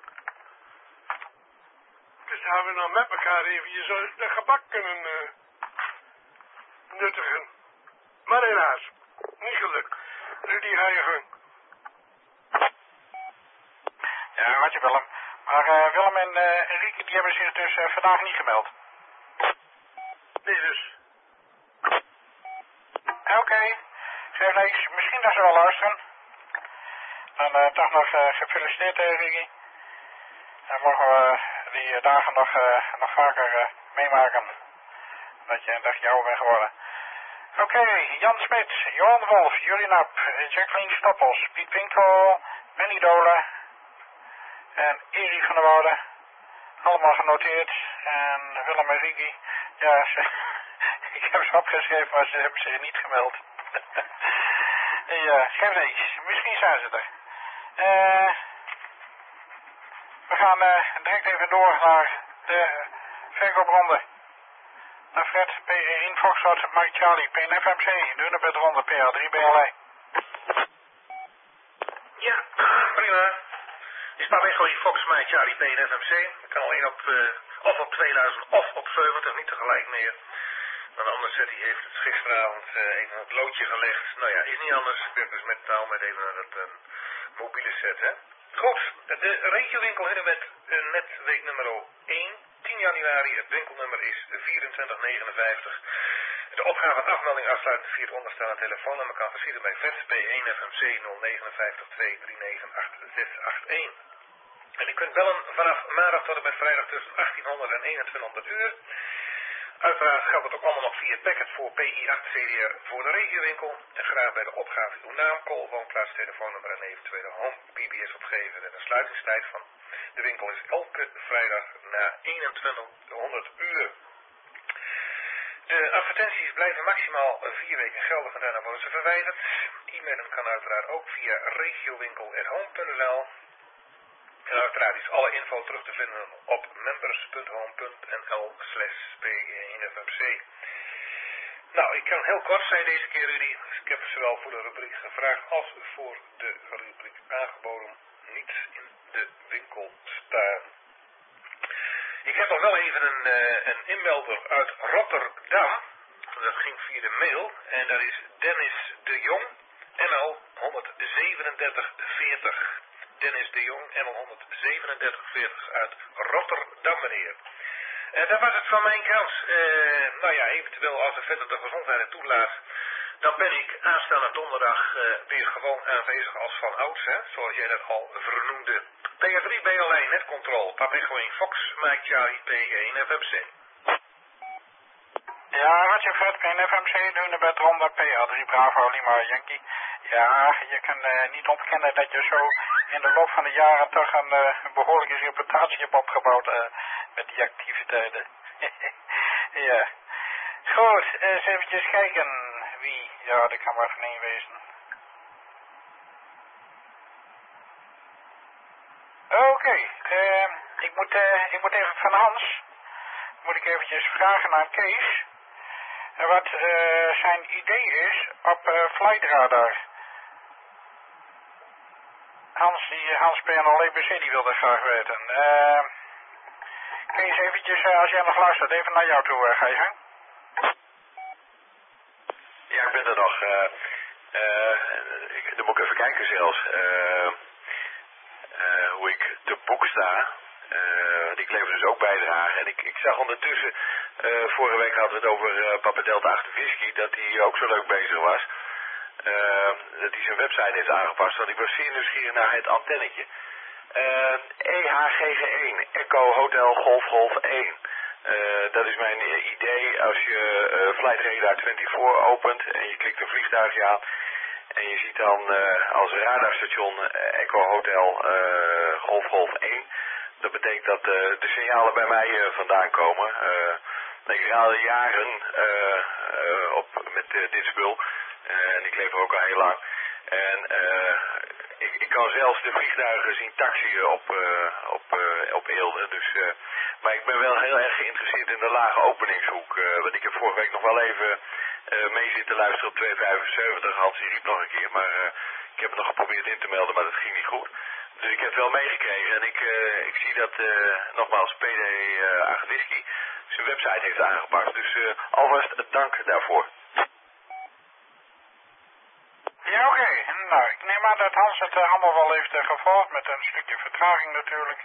Dus dan hebben we dan met elkaar even je de gebak kunnen uh, nuttigen. Maar helaas, niet gelukt. Rudy, ga je gang. Ja, wat je Willem. Maar uh, Willem en uh, Enrique die hebben zich dus uh, vandaag niet gemeld. Nee dus. Oké. Okay. Zeg Lees, misschien dat ze wel luisteren. Dan uh, toch nog uh, gefeliciteerd uh, Ricky. Dan mogen we die uh, dagen nog, uh, nog vaker uh, meemaken. Dat je een dagje ouder bent geworden. Oké, okay, Jan Smit, Johan de Wolf, Jullie Nap, Jacqueline Stoppels, Piet Winkel, Benny Dolen en Erie van der Woude. Allemaal genoteerd. En Willem en Ricky, ja, ze, ik heb ze opgeschreven, maar ze hebben zich niet gemeld. Ja, geef niks, misschien zijn ze er. Uh, we gaan uh, direct even door naar de verkoopronde. Naar Fred, P E één Foxtrot, Mike Charlie, P N F M C, Dunebed ronde, P A drie B L I. Ja, prima. Je staat Echo Fox, Mike Charlie, P N F M C. Ik kan alleen op, uh, of op tweeduizend of op zeventig, niet tegelijk meer. Maar de andere set die heeft het gisteravond uh, even op het loodje gelegd. Nou ja, is niet anders. Ik ben dus met taal met even dat een mobiele set, hè. Goed, de regiowinkel hebben met uh, net week nummer één. tien januari, het winkelnummer is vierentwintig negenenvijftig. De opgave en afmelding afsluiten via het onderstaande telefoonnummer kan geschieden bij Vet P één F M C nul negen vijf twee drie negen acht zes acht een. En u kunt bellen vanaf maandag tot en met vrijdag tussen achttienhonderd en eenentwintighonderd uur. Uiteraard geldt het ook allemaal nog via het packet voor P I acht C D R voor de regiowinkel. En graag bij de opgave uw naam, call, woonplaats, telefoonnummer en eventuele home B B S opgeven. En de sluitingstijd van de winkel is elke vrijdag na eenentwintighonderd uur. De advertenties blijven maximaal vier weken geldig en daarna worden ze verwijderd. E-mailen kan uiteraard ook via regiowinkel at home punt n l. En uiteraard is alle info terug te vinden op members punt home punt n l slash P één F M C. Nou, ik kan heel kort zijn deze keer, Rudy. Ik heb zowel voor de rubriek gevraagd als voor de rubriek aangeboden niet in de winkel staan. Ik heb nog wel even een, uh, een inmelder uit Rotterdam. Dat ging via de mail. En dat is Dennis de Jong, N L honderdzevenendertig veertig. Dennis de Jong, N L honderdzevenendertig veertig uit Rotterdam, meneer. En dat was het van mijn kant. Uh, nou ja, eventueel als de verder de gezondheid het toelaat, dan ben ik aanstaande donderdag uh, weer gewoon aanwezig als van ouds, hè, zoals jij dat al vernoemde. P A drie B L I Net Control, Papa Echo één Fox, Mike Charlie, P één F M C. Ja, wat je vet, P N F M C, Dunebed ronde, P A drie Bravo, Lima Yankee. Ja, je kan uh, niet ontkennen dat je zo in de loop van de jaren toch een, uh, een behoorlijke reputatie hebt opgebouwd uh, met die activiteiten. Ja. Goed, eens eventjes kijken wie. Ja, dat kan maar van één wezen. Oké, okay, uh, ik, moet, uh, ik moet even van Hans. moet ik eventjes vragen aan Kees. Uh, wat uh, zijn idee is op uh, Flightradar. Hans, die, Hans P N L E B C, die wilde graag weten. Uh, Kees, eventjes, uh, als jij nog luistert, even naar jou toe, uh, ga je gang. Ja, ik ben er nog. Uh, uh, ik, dan moet ik even kijken zelfs. Uh, uh, hoe ik te boek sta. Uh, die kleven dus ook bijdragen. En ik, ik zag ondertussen, uh, vorige week hadden we het over uh, Papa Delta acht Whisky, dat hij ook zo leuk bezig was. Uh, dat hij zijn website heeft aangepast, want ik was zeer nieuwsgierig naar het antennetje. Uh, E H G G één, Echo Hotel Golf Golf één. Uh, dat is mijn uh, idee als je uh, Flight Radar vierentwintig opent en je klikt een vliegtuigje aan. En je ziet dan uh, als radarstation uh, Echo Hotel uh, Golf Golf één. Dat betekent dat uh, de signalen bij mij uh, vandaan komen. Uh, ik raad jaren uh, uh, op met uh, dit spul. Uh, en ik leef er ook al heel lang. En uh, ik, ik kan zelfs de vliegtuigen zien taxiën op, uh, op, uh, op Eelde. Dus, uh, maar ik ben wel heel erg geïnteresseerd in de lage openingshoek. Uh, want ik heb vorige week nog wel even uh, mee zitten luisteren op tweehonderdvijfenzeventig. Hans die riep nog een keer. Maar uh, ik heb het nog geprobeerd in te melden, maar dat ging niet goed. Dus ik heb het wel meegekregen. En ik, uh, ik zie dat uh, nogmaals P D acht Whisky zijn website heeft aangepast. Dus uh, alvast dank daarvoor. Ja, oké. Okay. Nou, ik neem aan dat Hans het uh, allemaal wel heeft uh, gevolgd, met een stukje vertraging natuurlijk.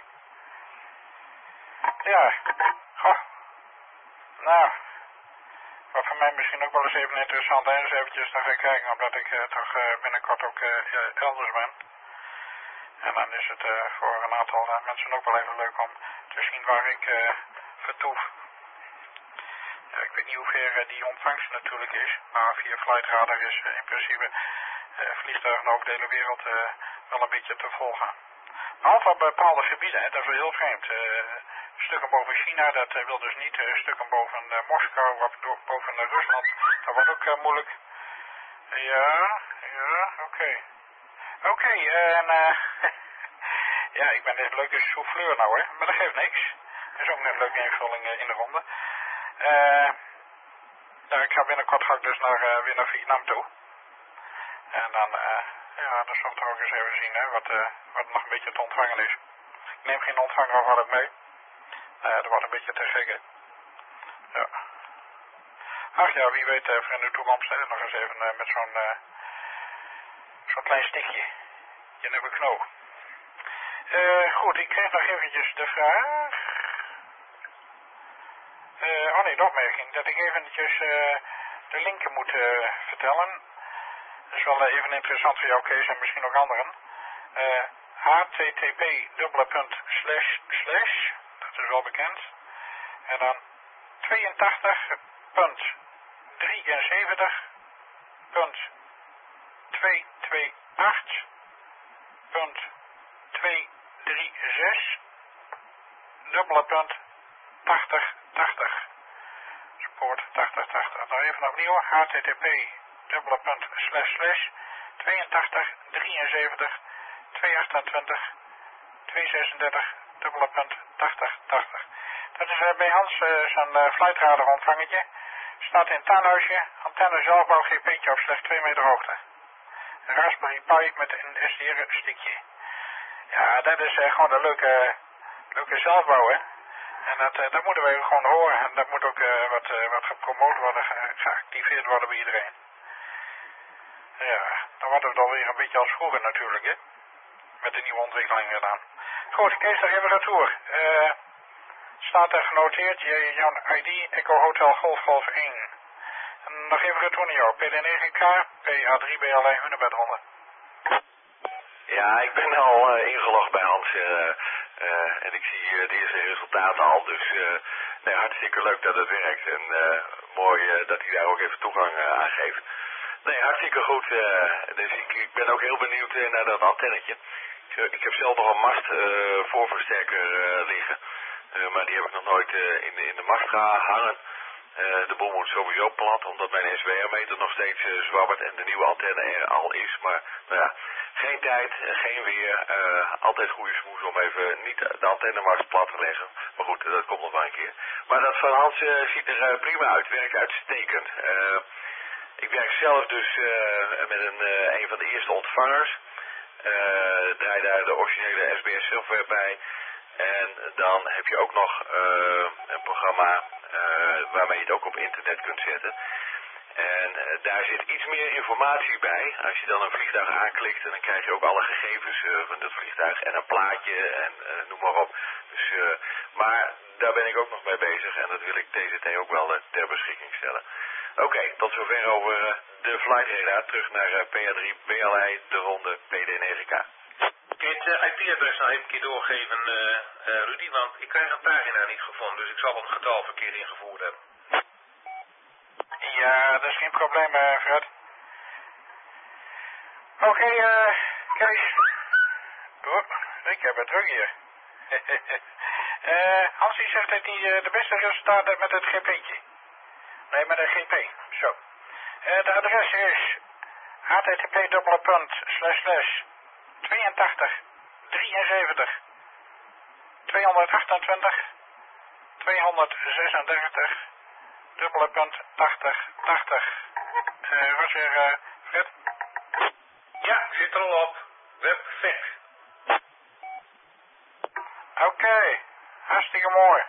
Ja, goh. Nou, wat voor mij misschien ook wel eens even interessant is, eventjes te gaan kijken, omdat ik uh, toch uh, binnenkort ook uh, elders ben. En dan is het uh, voor een aantal uh, mensen ook wel even leuk om te zien waar ik uh, vertoef. Ja, ik weet niet hoe ver uh, die ontvangst natuurlijk is, maar via Flightradar is uh, in principe uh, vliegtuigen over de hele wereld uh, wel een beetje te volgen. Behalve op bepaalde gebieden, hè, dat is wel heel vreemd. Uh, stukken boven China, dat uh, wil dus niet. Uh, stukken boven uh, Moskou, of boven uh, Rusland, dat wordt ook uh, moeilijk. Uh, ja, ja, oké. Okay. Oké, okay, en uh, ja, ik ben net leuke souffleur nou hè, maar dat geeft niks. Dat is ook net een leuke invulling uh, in de ronde. Uh, nou, ik ga binnenkort ga ik dus naar, uh, weer naar Vietnam toe. En dan, uh, ja, dan zal ik toch ook eens even zien hè, wat, uh, wat nog een beetje te ontvangen is. Ik neem geen ontvanger of wat ook mee. Uh, dat wordt een beetje te gek hè. Ja. Ach ja, wie weet uh, voor in de toekomst hè, nog eens even uh, met zo'n uh, zo'n klein stikje. Je hebt een knoop. Uh, goed, ik kreeg nog eventjes de vraag. Uh, oh nee, de opmerking. Dat ik eventjes uh, de linken moet uh, vertellen. Dat is wel uh, even interessant voor jou Kees en misschien ook anderen. Uh, H T T P dubbele punt slash slash. Dat is wel bekend. En dan tweeëntachtig punt drieënzeventig punt tweehonderdachtenveertig punt tweehonderdzesenzestig dubbele punt tachtig tachtig spoort tachtig tachtig. Nou even opnieuw H T T P dubbele punt slash slash tweeëntachtig drieënzeventig tweehonderdachtentwintig tweehonderdzesendertig dubbele punt tachtig tachtig. Dat is uh, bij Hans uh, zijn uh, Flightradar ontvangetje. Staat in het tuinhuisje, antenne zelfbouw, G P'tje op slechts twee meter hoogte. Een Raspberry Pi met een S D R-stickje. Ja, dat is uh, gewoon een leuke, leuke zelfbouw, hè. En dat, uh, dat moeten wij gewoon horen. En dat moet ook uh, wat, uh, wat gepromoot worden, ge geactiveerd worden bij iedereen. Ja, dan wordt het alweer een beetje als vroeger natuurlijk, hè. Met de nieuwe ontwikkelingen dan. Goed, Kees, nog even retour. Uh, staat er genoteerd, je, jouw I D, Echo Hotel Golf Golf één. En nog even retour naar jou, P D negen K, P A drie B L I Hunebed Ronde. Ja, ik ben al uh, ingelogd bij Hans uh, uh, en ik zie uh, de eerste resultaten al, dus uh, nee, hartstikke leuk dat het werkt en uh, mooi uh, dat hij daar ook even toegang uh, aan geeft. Nee, hartstikke goed, uh, dus ik, ik ben ook heel benieuwd uh, naar dat antennetje. Ik, ik heb zelf nog een mast uh, voorversterker uh, liggen, uh, maar die heb ik nog nooit uh, in, de, in de mast gehangen. Uh, de boel moet sowieso plat, omdat mijn S W R-meter nog steeds uh, zwabbert en de nieuwe antenne er al is. Maar nou ja, geen tijd, geen weer, uh, altijd goede smoes om even niet de antennemast plat te leggen. Maar goed, dat komt nog wel een keer. Maar dat van Hans uh, ziet er uh, prima uit, werkt uitstekend. Uh, ik werk zelf dus uh, met een, uh, een van de eerste ontvangers. Uh, draai daar de originele S B S software bij. En dan heb je ook nog uh, een programma uh, waarmee je het ook op internet kunt zetten. En uh, daar zit iets meer informatie bij. Als je dan een vliegtuig aanklikt, dan krijg je ook alle gegevens uh, van het vliegtuig en een plaatje en uh, noem maar op. Dus, uh, maar daar ben ik ook nog mee bezig en dat wil ik T Z T ook wel uh, ter beschikking stellen. Oké, okay, tot zover over uh, de flight radar. Terug naar uh, P A drie B L I, de ronde P D negen K. Kun je het uh, I P-adres nog even een keer doorgeven, uh, uh, Rudy? Want ik krijg een pagina niet gevonden, dus ik zal het getal verkeerd ingevoerd hebben. Ja, dat is geen probleem, uh, Fred. Oké, okay, uh, Kees. Oh, ik heb het druk hier. uh, Hans die zegt dat hij uh, de beste resultaten heeft met het G P'tje. Nee, met een G P. Zo. Uh, de adres is h t t p dubbele punt slash slash tweeëntachtig drieënzeventig tweehonderdachtentwintig tweehonderdzesendertig dubbele punt tachtig tachtig. Uh, was er uh, Fred? Ja, zit er al op. Perfect. Oké, okay. Hartstikke mooi.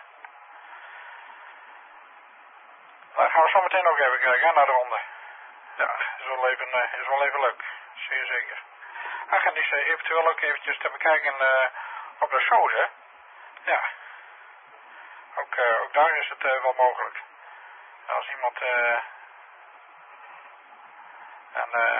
Dan gaan we zo meteen ook even kijken hè, naar de ronde. Ja, is wel even, uh, is wel even leuk. Zeer zeker. Ach, en die is uh, eventueel ook eventjes te bekijken uh, op de shows, hè? Ja. Ook, uh, ook daar is het uh, wel mogelijk. Als iemand uh, een, uh,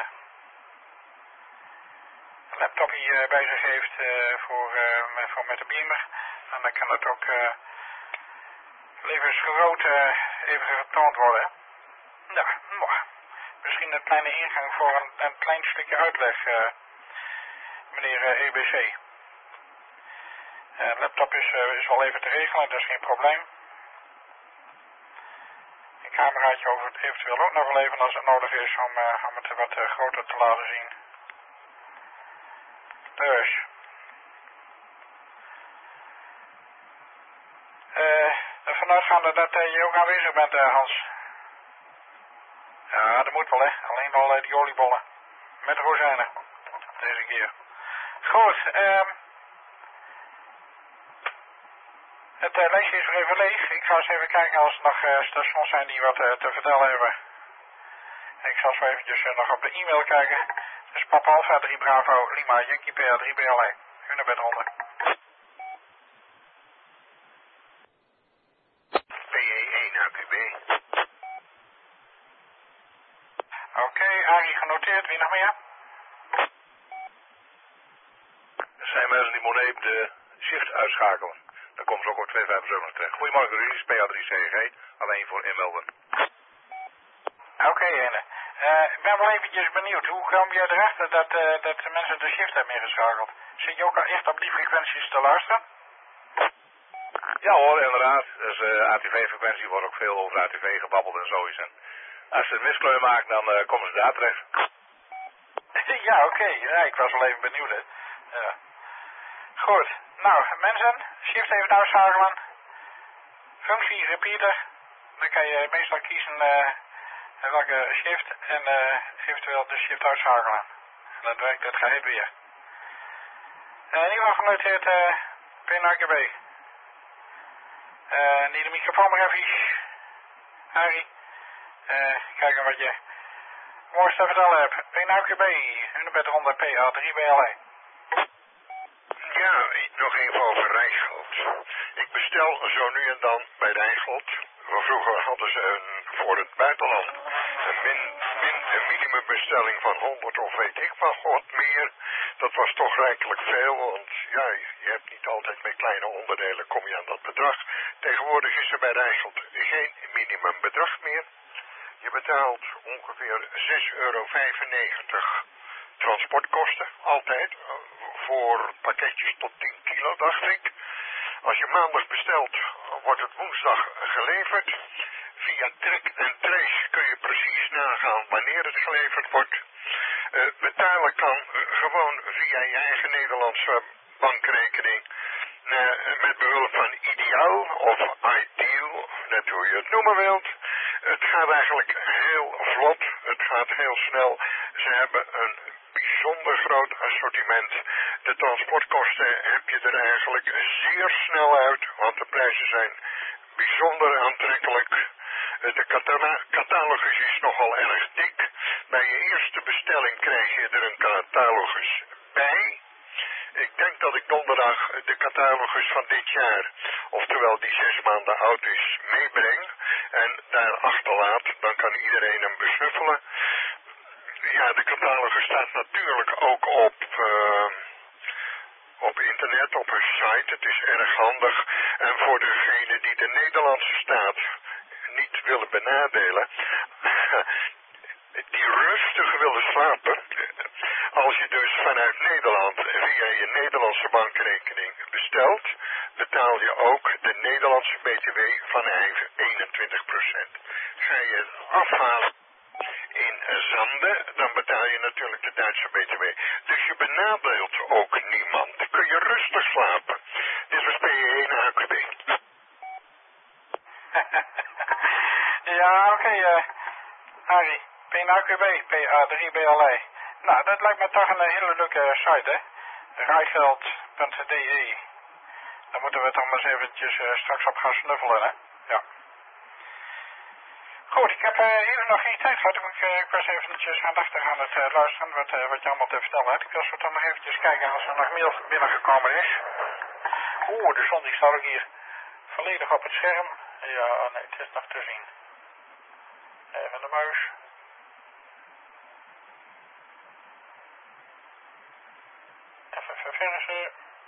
een laptopje uh, bij zich heeft uh, voor, uh, met, voor met de beamer, en dan kan het ook uh, levensgroot uh, even getoond worden. Ja, nou, misschien een kleine ingang voor een, een klein stukje uitleg, uh, meneer uh, E B C. Uh, laptop is, uh, is wel even te regelen, dat is geen probleem. Een cameraatje over het eventueel ook nog wel even als het nodig is om, uh, om het wat uh, groter te laten zien. Dus. Uh, ervan uitgaande dat uh, je ook aanwezig bent, uh, Hans. Ja, dat moet wel, hè. Alleen al uh, die oliebollen. Met rozijnen. Deze keer. Goed, ehm... Um, het uh, lijstje is weer even leeg. Ik ga eens even kijken als er nog uh, stations zijn die wat uh, te vertellen hebben. Ik zal zo eventjes uh, nog op de e-mail kijken. Dus Papa Alpha drie Bravo Lima Yankee P A drie B L I. Hunebed ronde. P E één A Q B. Oké, okay, Arie genoteerd. Wie nog meer? Er zijn mensen die moeten even de shift uitschakelen. Dan komt ze ook op tweehonderdzevenenvijftig terecht. Goedemorgen, Rudy, P A drie C G, alleen voor inmelden. Oké, okay, Ene. Uh, ik ben wel eventjes benieuwd. Hoe kwam je erachter dat, uh, dat de mensen de shift hebben ingeschakeld? Zit je ook al echt op die frequenties te luisteren? Ja hoor, inderdaad. Dus uh, A T V-frequentie wordt ook veel over A T V gebabbeld en zoiets. En als ze een miskleur maken, dan uh, komen ze daar terecht. Ja, oké. Okay. Ja, ik was wel even benieuwd. Hè. Ja. Goed. Nou, mensen, shift even uitschakelen. Functie repeater. Dan kan je meestal kiezen uh, welke shift en uh, eventueel de shift uitschakelen. En dan werkt het geheel weer. Uh, in ieder geval genoteerd uh, P N A K B. Uh, niet de microfoon maar even. Harry. Uh, kijken wat je moois te vertellen hebt. P N A K B, Hunebed ronde P A drie B L I. Ja, nog even over Rijnschot. Ik bestel zo nu en dan bij Rijnschot. Vroeger hadden ze een, voor het buitenland een, min, min, een minimumbestelling van honderd of weet ik van god meer. Dat was toch rijkelijk veel, want ja, je hebt niet altijd met kleine onderdelen kom je aan dat bedrag. Tegenwoordig is er bij Rijnschot geen minimumbedrag meer. Je betaalt ongeveer zes euro vijfennegentig transportkosten, altijd, voor pakketjes tot tien kilo, dacht ik. Als je maandag bestelt, wordt het woensdag geleverd. Via track en trace kun je precies nagaan wanneer het geleverd wordt. Uh, betalen kan uh, gewoon via je eigen Nederlandse bankrekening. Uh, met behulp van Ideaal of Ideal, net hoe je het noemen wilt. Het gaat eigenlijk heel vlot, het gaat heel snel. Ze hebben een bijzonder groot assortiment. De transportkosten heb je er eigenlijk zeer snel uit, want de prijzen zijn bijzonder aantrekkelijk. De catalogus is nogal erg dik. Bij je eerste bestelling krijg je er een catalogus bij. Ik denk dat ik donderdag de catalogus van dit jaar, oftewel die zes maanden oud is, meebreng en daar achterlaat. Dan kan iedereen hem besnuffelen. Ja, de catalogus staat natuurlijk ook op, uh, op internet, op een site. Het is erg handig. En voor degenen die de Nederlandse staat niet willen benadelen, die rustig willen slapen, als je dus vanuit Nederland via je Nederlandse bankrekening bestelt, betaal je ook de Nederlandse B T W van eenentwintig procent. Ga je het afhalen in Zanden, dan betaal je natuurlijk de Duitse B T W. Dus je benadeelt ook niemand. Dan kun je rustig slapen. Dit was P één A Q B. Ja, oké, okay, uh, Harry. P één A Q B, P A drie B L E. Nou, dat lijkt me toch een hele leuke site, hè? rijveld punt d e. Daar moeten we toch maar eens eventjes uh, straks op gaan snuffelen, hè? Ja. Goed, ik heb uh, hier nog geen tijd gehad. Ik, uh, ik was eventjes aandachtig aan het uh, luisteren wat, uh, wat je allemaal te vertellen hebt. Ik wil zo toch nog eventjes kijken als er nog mail binnengekomen is. Oeh, de zon die staat ook hier volledig op het scherm. Ja, oh nee, het is nog te zien. Even de muis. Even verversen.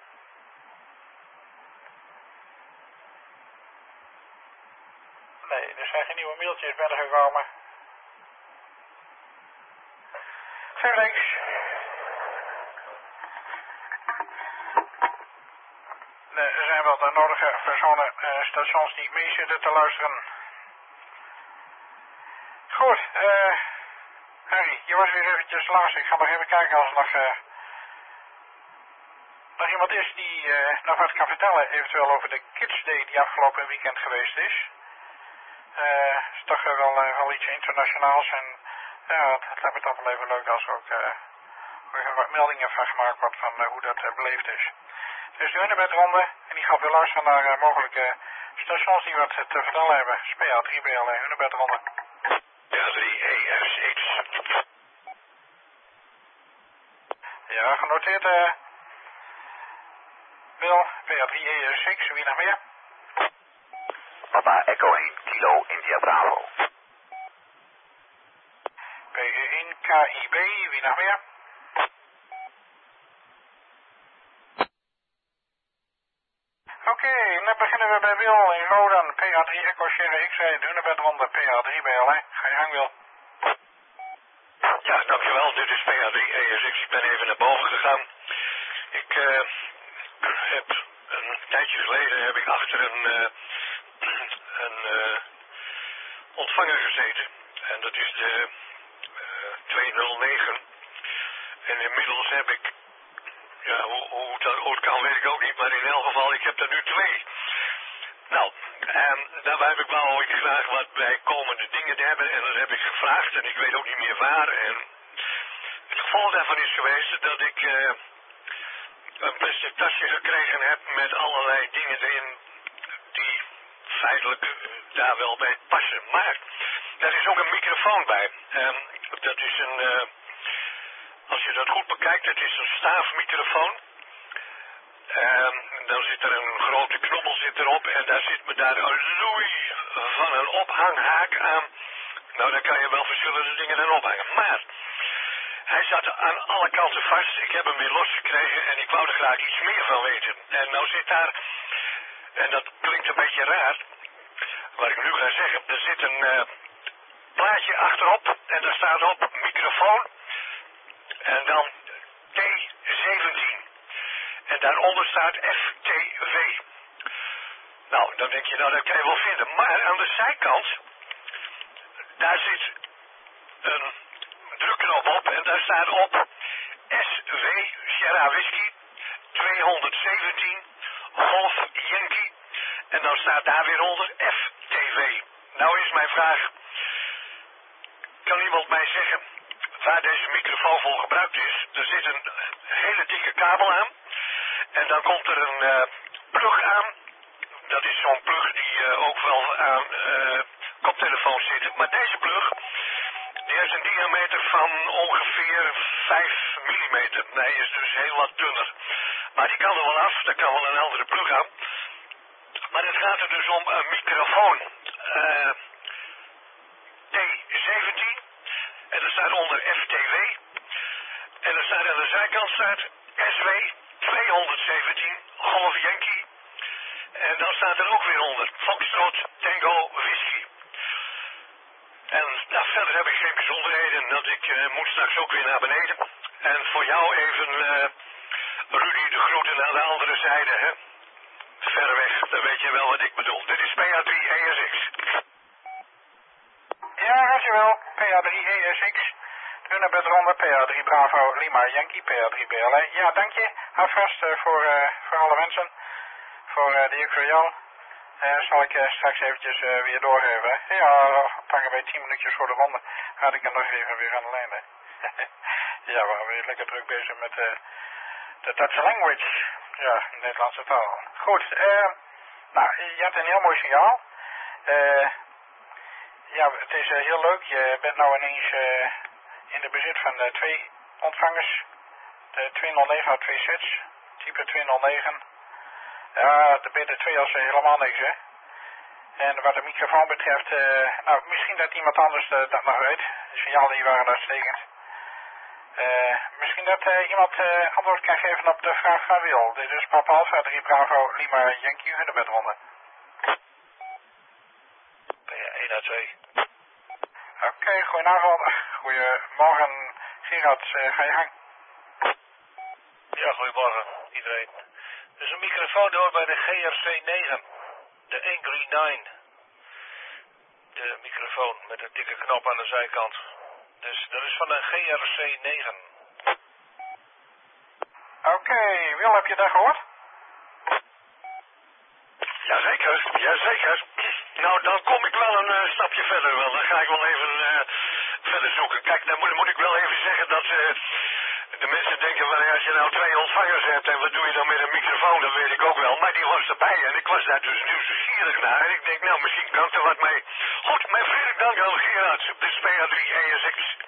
Nee, er zijn geen nieuwe mailtjes binnengekomen. Verder niks. Er zijn wel de nodige personen, uh, stations die mee zitten te luisteren. Goed, eh... Uh, Harry, je was weer eventjes langs. Ik ga nog even kijken als er nog... Uh, nog iemand is die uh, nog wat kan vertellen, eventueel over de Kids Day die afgelopen weekend geweest is. Uh, is toch uh, wel, uh, wel iets internationaals en ja, het lijkt me toch wel even leuk als er ook uh, wat meldingen van gemaakt wordt van uh, hoe dat uh, beleefd is. Dus de Hunebedronde en die gaat weer luisteren naar uh, mogelijke stations die wat uh, te vertellen hebben. P A drie B L E, Hunebedronde. P A drie E S X. Ja, genoteerd. Uh, Wil, P A drie E S X, wie nog meer? Papa Echo één, Kilo India Bravo. P E één K I B, wie nog meer? Oké, okay, dan beginnen we bij Wil in Rodan. P A drie Echo Sierra X-ray, Hunebedronde, P A drie B L E. Ga je gang, Wil. Ja, dankjewel. Dit is P A drie E S X. Ik ben even naar boven gegaan. Ik uh, heb een tijdje geleden heb ik achter een, uh, een uh, ontvanger gezeten. En dat is de uh, tweehonderdnegen. En inmiddels heb ik, ja, hoe, hoe dat ooit kan weet ik ook niet, maar in elk geval, ik heb er nu twee. Nou, um, daar heb ik wel ik graag wat bij komende dingen te hebben en dat heb ik gevraagd en ik weet ook niet meer waar. En het gevolg daarvan is geweest dat ik uh, een plastic tasje gekregen heb met allerlei dingen erin die feitelijk uh, daar wel bij passen. Maar daar is ook een microfoon bij. Um, dat is een, uh, als je dat goed bekijkt, het is een staafmicrofoon. Um, dan zit er een grote knobbel zit erop en daar zit me daar een loei van een ophanghaak aan. Nou, daar kan je wel verschillende dingen aan ophangen. Maar hij zat aan alle kanten vast. Ik heb hem weer losgekregen en ik wou er graag iets meer van weten. En nou zit daar, en dat klinkt een beetje raar, wat ik nu ga zeggen, er zit een uh, plaatje achterop en daar staat op microfoon en dan T zeventien. En daaronder staat F T V. Nou, dan denk je, nou dat kan je wel vinden. Maar aan de zijkant daar zit een drukknop op en daar staat op S W Sierra Whisky tweehonderdzeventien Golf Yankee en dan staat daar weer onder F T V. Nou is mijn vraag, kan iemand mij zeggen waar deze microfoon voor gebruikt is? Er zit een hele dikke kabel aan en dan komt er een uh, plug aan. Dat is zo'n plug die uh, ook wel aan uh, koptelefoons zit. Maar deze plug, die heeft een diameter van ongeveer vijf millimeter. Nee, is dus heel wat dunner. Maar die kan er wel af, daar kan wel een andere plug aan. Maar het gaat er dus om een microfoon. Uh, T zeventien. En er staat onder F T W. En er staat aan de zijkant staat S W tweehonderdzeventien Golf Yankee. En dan staat er ook weer onder Foxtrot Tango Whisky. En nou, verder heb ik geen bijzonderheden, want ik uh, moet straks ook weer naar beneden. En voor jou even uh, Rudy de groeten aan de andere zijde, hè. Ver weg, dan weet je wel wat ik bedoel. Dit is P A drie E S X. Ja, dankjewel. P A drie E S X. Hunebed ronde, P A drie Bravo Lima Yankee, P A drie B L E. Ja, dank je. Hou vast uh, voor, uh, voor alle mensen. Voor uh, die ook voor jou. Uh, zal ik uh, straks eventjes uh, weer doorgeven. Ja, pakken bij tien minuutjes voor de ronde. Ga ik er nog even weer aan de lijn. Ja, we zijn weer lekker druk bezig met uh, de Dutch language. Ja, Nederlandse taal. Goed, uh, nou, je had een heel mooi signaal. Uh, ja, het is uh, heel leuk. Je bent nou ineens uh, in de bezit van uh, twee ontvangers. De tweehonderdnegen uit twee sets. Type tweehonderdnegen. Ja, de B D twee als helemaal niks, hè. En wat de microfoon betreft, uh, nou, misschien dat iemand anders uh, dat nog weet. De signalen die waren uitstekend. Uh, misschien dat uh, iemand uh, antwoord kan geven op de vraag van Wil. Dit is Papa Alpha drie Bravo Lima Yankee Hunebed ronde. één à twee. Oké, okay, goedenavond. Goedemorgen. Gerard, uh, ga je gang. Ja, goedemorgen iedereen. Dus een microfoon door bij de G R C negen. De Angry nine. De microfoon met een dikke knop aan de zijkant. Dus dat is van een G R C negen. Oké, okay, Wil, heb je dat gehoord? Jazeker, jazeker. Nou, dan kom ik wel een uh, stapje verder wel. Dan ga ik wel even uh, verder zoeken. Kijk, dan moet, moet ik wel even zeggen dat uh, de mensen denken, well, als je nou twee ontvangers hebt en wat doe je dan met een microfoon, dat weet ik ook wel. Maar die was erbij en ik was daar dus nieuwsgierig naar. En ik denk, nou, misschien kan ik er wat mee. Goed, mijn vriendelijk dank aan Gerard. Dit is P A drie E S X.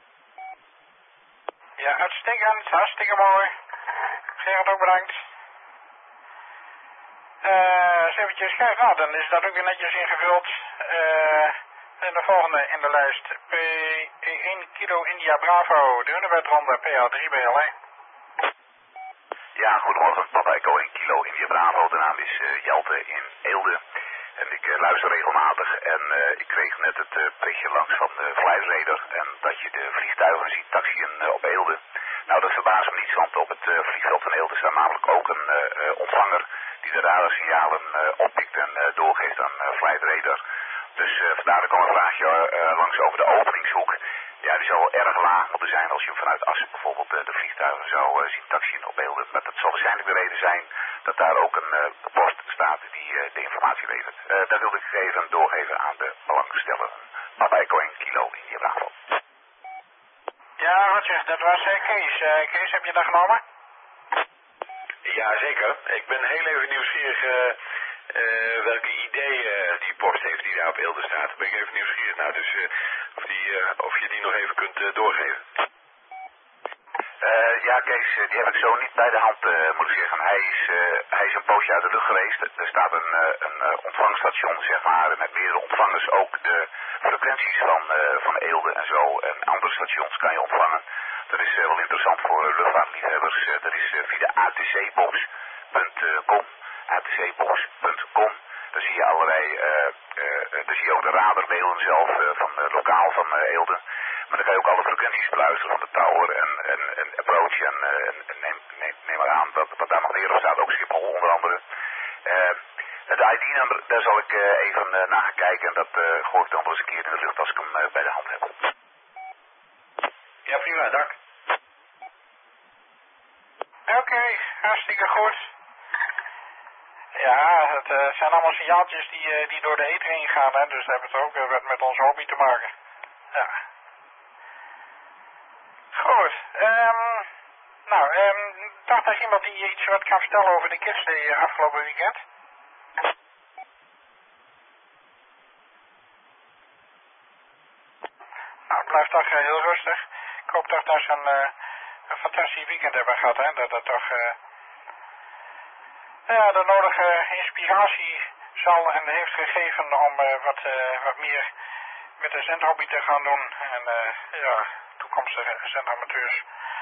Ja, uitstekend. Hartstikke mooi. Gerard ook bedankt. Uh, eens eventjes kijken. Nou, dan is dat ook weer netjes ingevuld. Uh, en de volgende in de lijst. P één Kilo India Bravo. De Hunebedronde P A drie B L E. Ja, goedemorgen. Papa Echo één Kilo India Bravo. De naam is uh, Jelte in Eelde. En ik uh, luister regelmatig en uh, ik kreeg net het uh, berichtje langs van de Flightradar en dat je de vliegtuigen ziet taxiën uh, op Eelde. Nou, dat verbaast me niet, want op het uh, vliegveld van Eelde staat namelijk ook een uh, uh, ontvanger die de radarsignalen uh, oppikt en uh, doorgeeft aan uh, Flightradar. Dus uh, vandaar dat kwam een vraagje uh, langs over de openingshoek. Ja, die zou wel erg laag moeten zijn als je vanuit Assen bijvoorbeeld uh, de vliegtuigen zou uh, zien taxiën op Eelde. Maar dat zal waarschijnlijk de reden zijn dat daar ook een uh, post staat die uh, de informatie levert. Uh, dat wilde ik even doorgeven aan de belangstellenden. Papa Echo één Kilo India Bravo. Ja, Roger, dat was uh, Kees. Uh, Kees, heb je dat genomen? Ja, zeker. Ik ben heel even nieuwsgierig uh, uh, welke ideeën uh, die post heeft die daar op Eelde staat. Daar ben ik even nieuwsgierig naar. Dus uh, of, die, uh, of je die nog even kunt uh, doorgeven. Uh, ja, Kees, die heb ik zo niet bij de hand, uh, moet ik zeggen. Hij is, uh, hij is een poosje uit de lucht geweest. Er staat een, uh, een uh, ontvangstation, zeg maar, met meerdere ontvangers. Ook de frequenties van, uh, van Eelde en zo. En andere stations kan je ontvangen. Dat is uh, wel interessant voor uh, luchtvaartliefhebbers. Uh, dat is uh, via a t c box punt com. a t c box punt com. Daar zie je allerlei, uh, uh, daar zie je ook de radarbeelden zelf uh, van uh, lokaal van uh, Eelde. Maar dan kan je ook alle frequenties beluisteren van de tower en, en, en approach en, uh, en neem, neem, neem maar aan dat wat daar nog meer op staat, ook Schiphol onder andere. Uh, het I D-nummer, daar zal ik uh, even uh, naar gaan kijken en dat uh, gooi ik dan wel eens een keer in de lucht als ik hem uh, bij de hand heb. Ja, prima, dank. Oké, okay, hartstikke goed. Ja, het uh, zijn allemaal signaaltjes die, uh, die door de ether heen gaan, hè, dus dat heeft ook uh, wat met onze hobby te maken. Ja. Goed, um, nou, um, dacht er iemand die iets wat kan vertellen over de Kids Day uh, afgelopen weekend? Nou, het blijft toch uh, heel rustig. Ik hoop toch dat ze een, uh, een fantastisch weekend hebben gehad, hè, dat het toch... Uh, ja, de nodige inspiratie zal en heeft gegeven om uh, wat, uh, wat meer met de zendhobby te gaan doen. En uh, ja, toekomstige zendamateurs.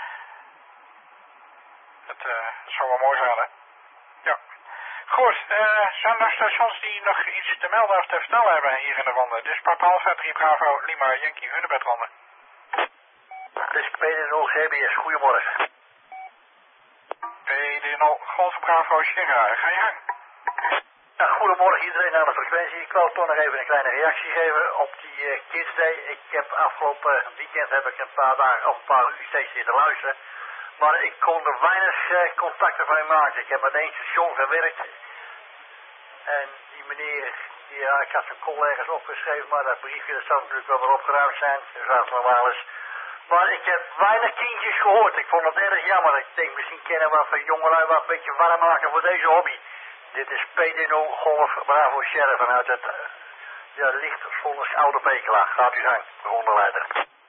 Het, uh, het zou wel mooi zijn, hè? Ja. Goed, uh, zijn er stations die nog iets te melden of te vertellen hebben hier in de ronde? Dus Papa Alpha drie Bravo Lima Yankee Hunebed ronde. Dit is P D nul G B S, goedemorgen. P D nul Golf Bravo Sierra, ga je gang. Ja, goedemorgen iedereen aan de frequentie. Ik wil toch nog even een kleine reactie geven op die uh, Kids Day. Ik heb afgelopen weekend heb ik een paar dagen of een paar uur steeds zitten luisteren. Maar ik kon er weinig uh, contacten van maken. Ik heb met één station gewerkt. En die meneer, die, ja, ik had zijn collega's opgeschreven, maar dat briefje dat zou natuurlijk wel weer opgeruimd zijn. Zoals het normaal is. Maar ik heb weinig kindjes gehoord. Ik vond het erg jammer. Ik denk misschien kennen we van jongelui wat een beetje warm maken voor deze hobby. Dit is P D nul Golf Bravo Sierra vanuit het uh, ja, licht zonnig oude Pekela. Gaat u gang, rondeleider.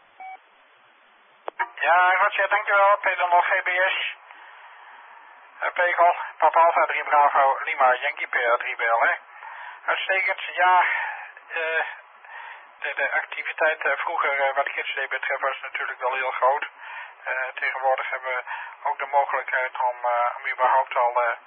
Ja, Roger, dankjewel. P D nul G B S. Uh, Pekel, Papa Alpha drie Bravo Lima Yankee P R drie B L, hè. Uitstekend, ja. Uh, de, de activiteit uh, vroeger uh, wat Kids Day betreft was natuurlijk wel heel groot. Uh, tegenwoordig hebben we ook de mogelijkheid om, uh, om überhaupt al... Uh,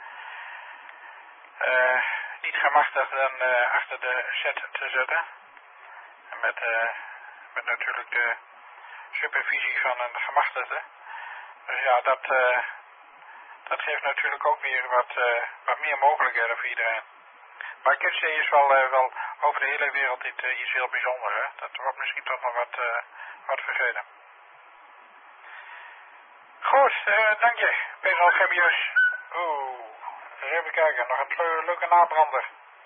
Uh, niet gemachtigden uh, achter de set te zetten. Met, uh, met natuurlijk de supervisie van een gemachtigde. Dus ja, dat, uh, dat geeft natuurlijk ook weer wat, uh, wat meer mogelijkheden voor iedereen. Maar Kids Day is wel, uh, wel over de hele wereld dit, uh, iets heel bijzonders. Hè? Dat wordt misschien toch nog wat, uh, wat vergeten. Goed, uh, dank je. P D nul G B S. Oeh. Even kijken, nog een le leuke nabrander.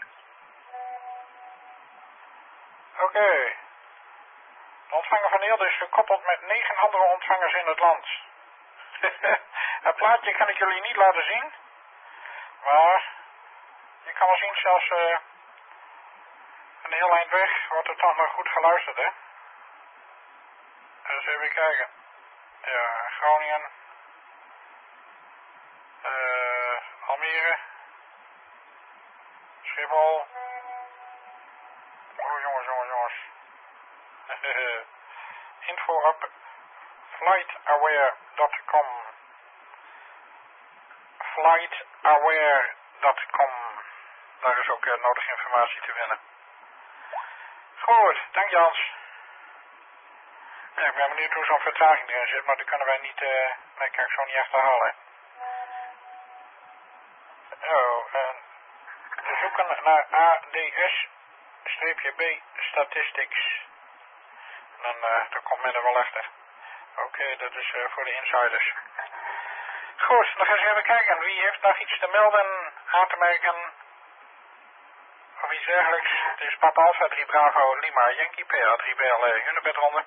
Oké. Okay. De ontvanger van Eelde is gekoppeld met negen andere ontvangers in het land. Het plaatje kan ik jullie niet laten zien. Maar je kan wel zien, zelfs uh, een heel eind weg wordt er toch nog goed geluisterd, hè. Dus even kijken. Ja, Groningen. Uh, Almere, Schiphol. Oh jongens, jongens, jongens. Info op flightaware dot com. flightaware dot com. Daar is ook uh, nodige informatie te vinden. Goed, dank Jans. Ja, ik ben benieuwd hoe zo'n vertraging erin zit, maar die kunnen wij niet, uh, dat kan ik zo niet achterhalen. Oh, en we zoeken naar A D S-B Statistics. Dan, uh, dan komt men er wel achter. Oké, okay, dat is uh, voor de insiders. Goed, dan gaan we even kijken. Wie heeft nog iets te melden, aan te merken? Of iets dergelijks? Het is Papa Alpha drie Bravo Lima Yankee P R drie B L uh, Hunebedronde.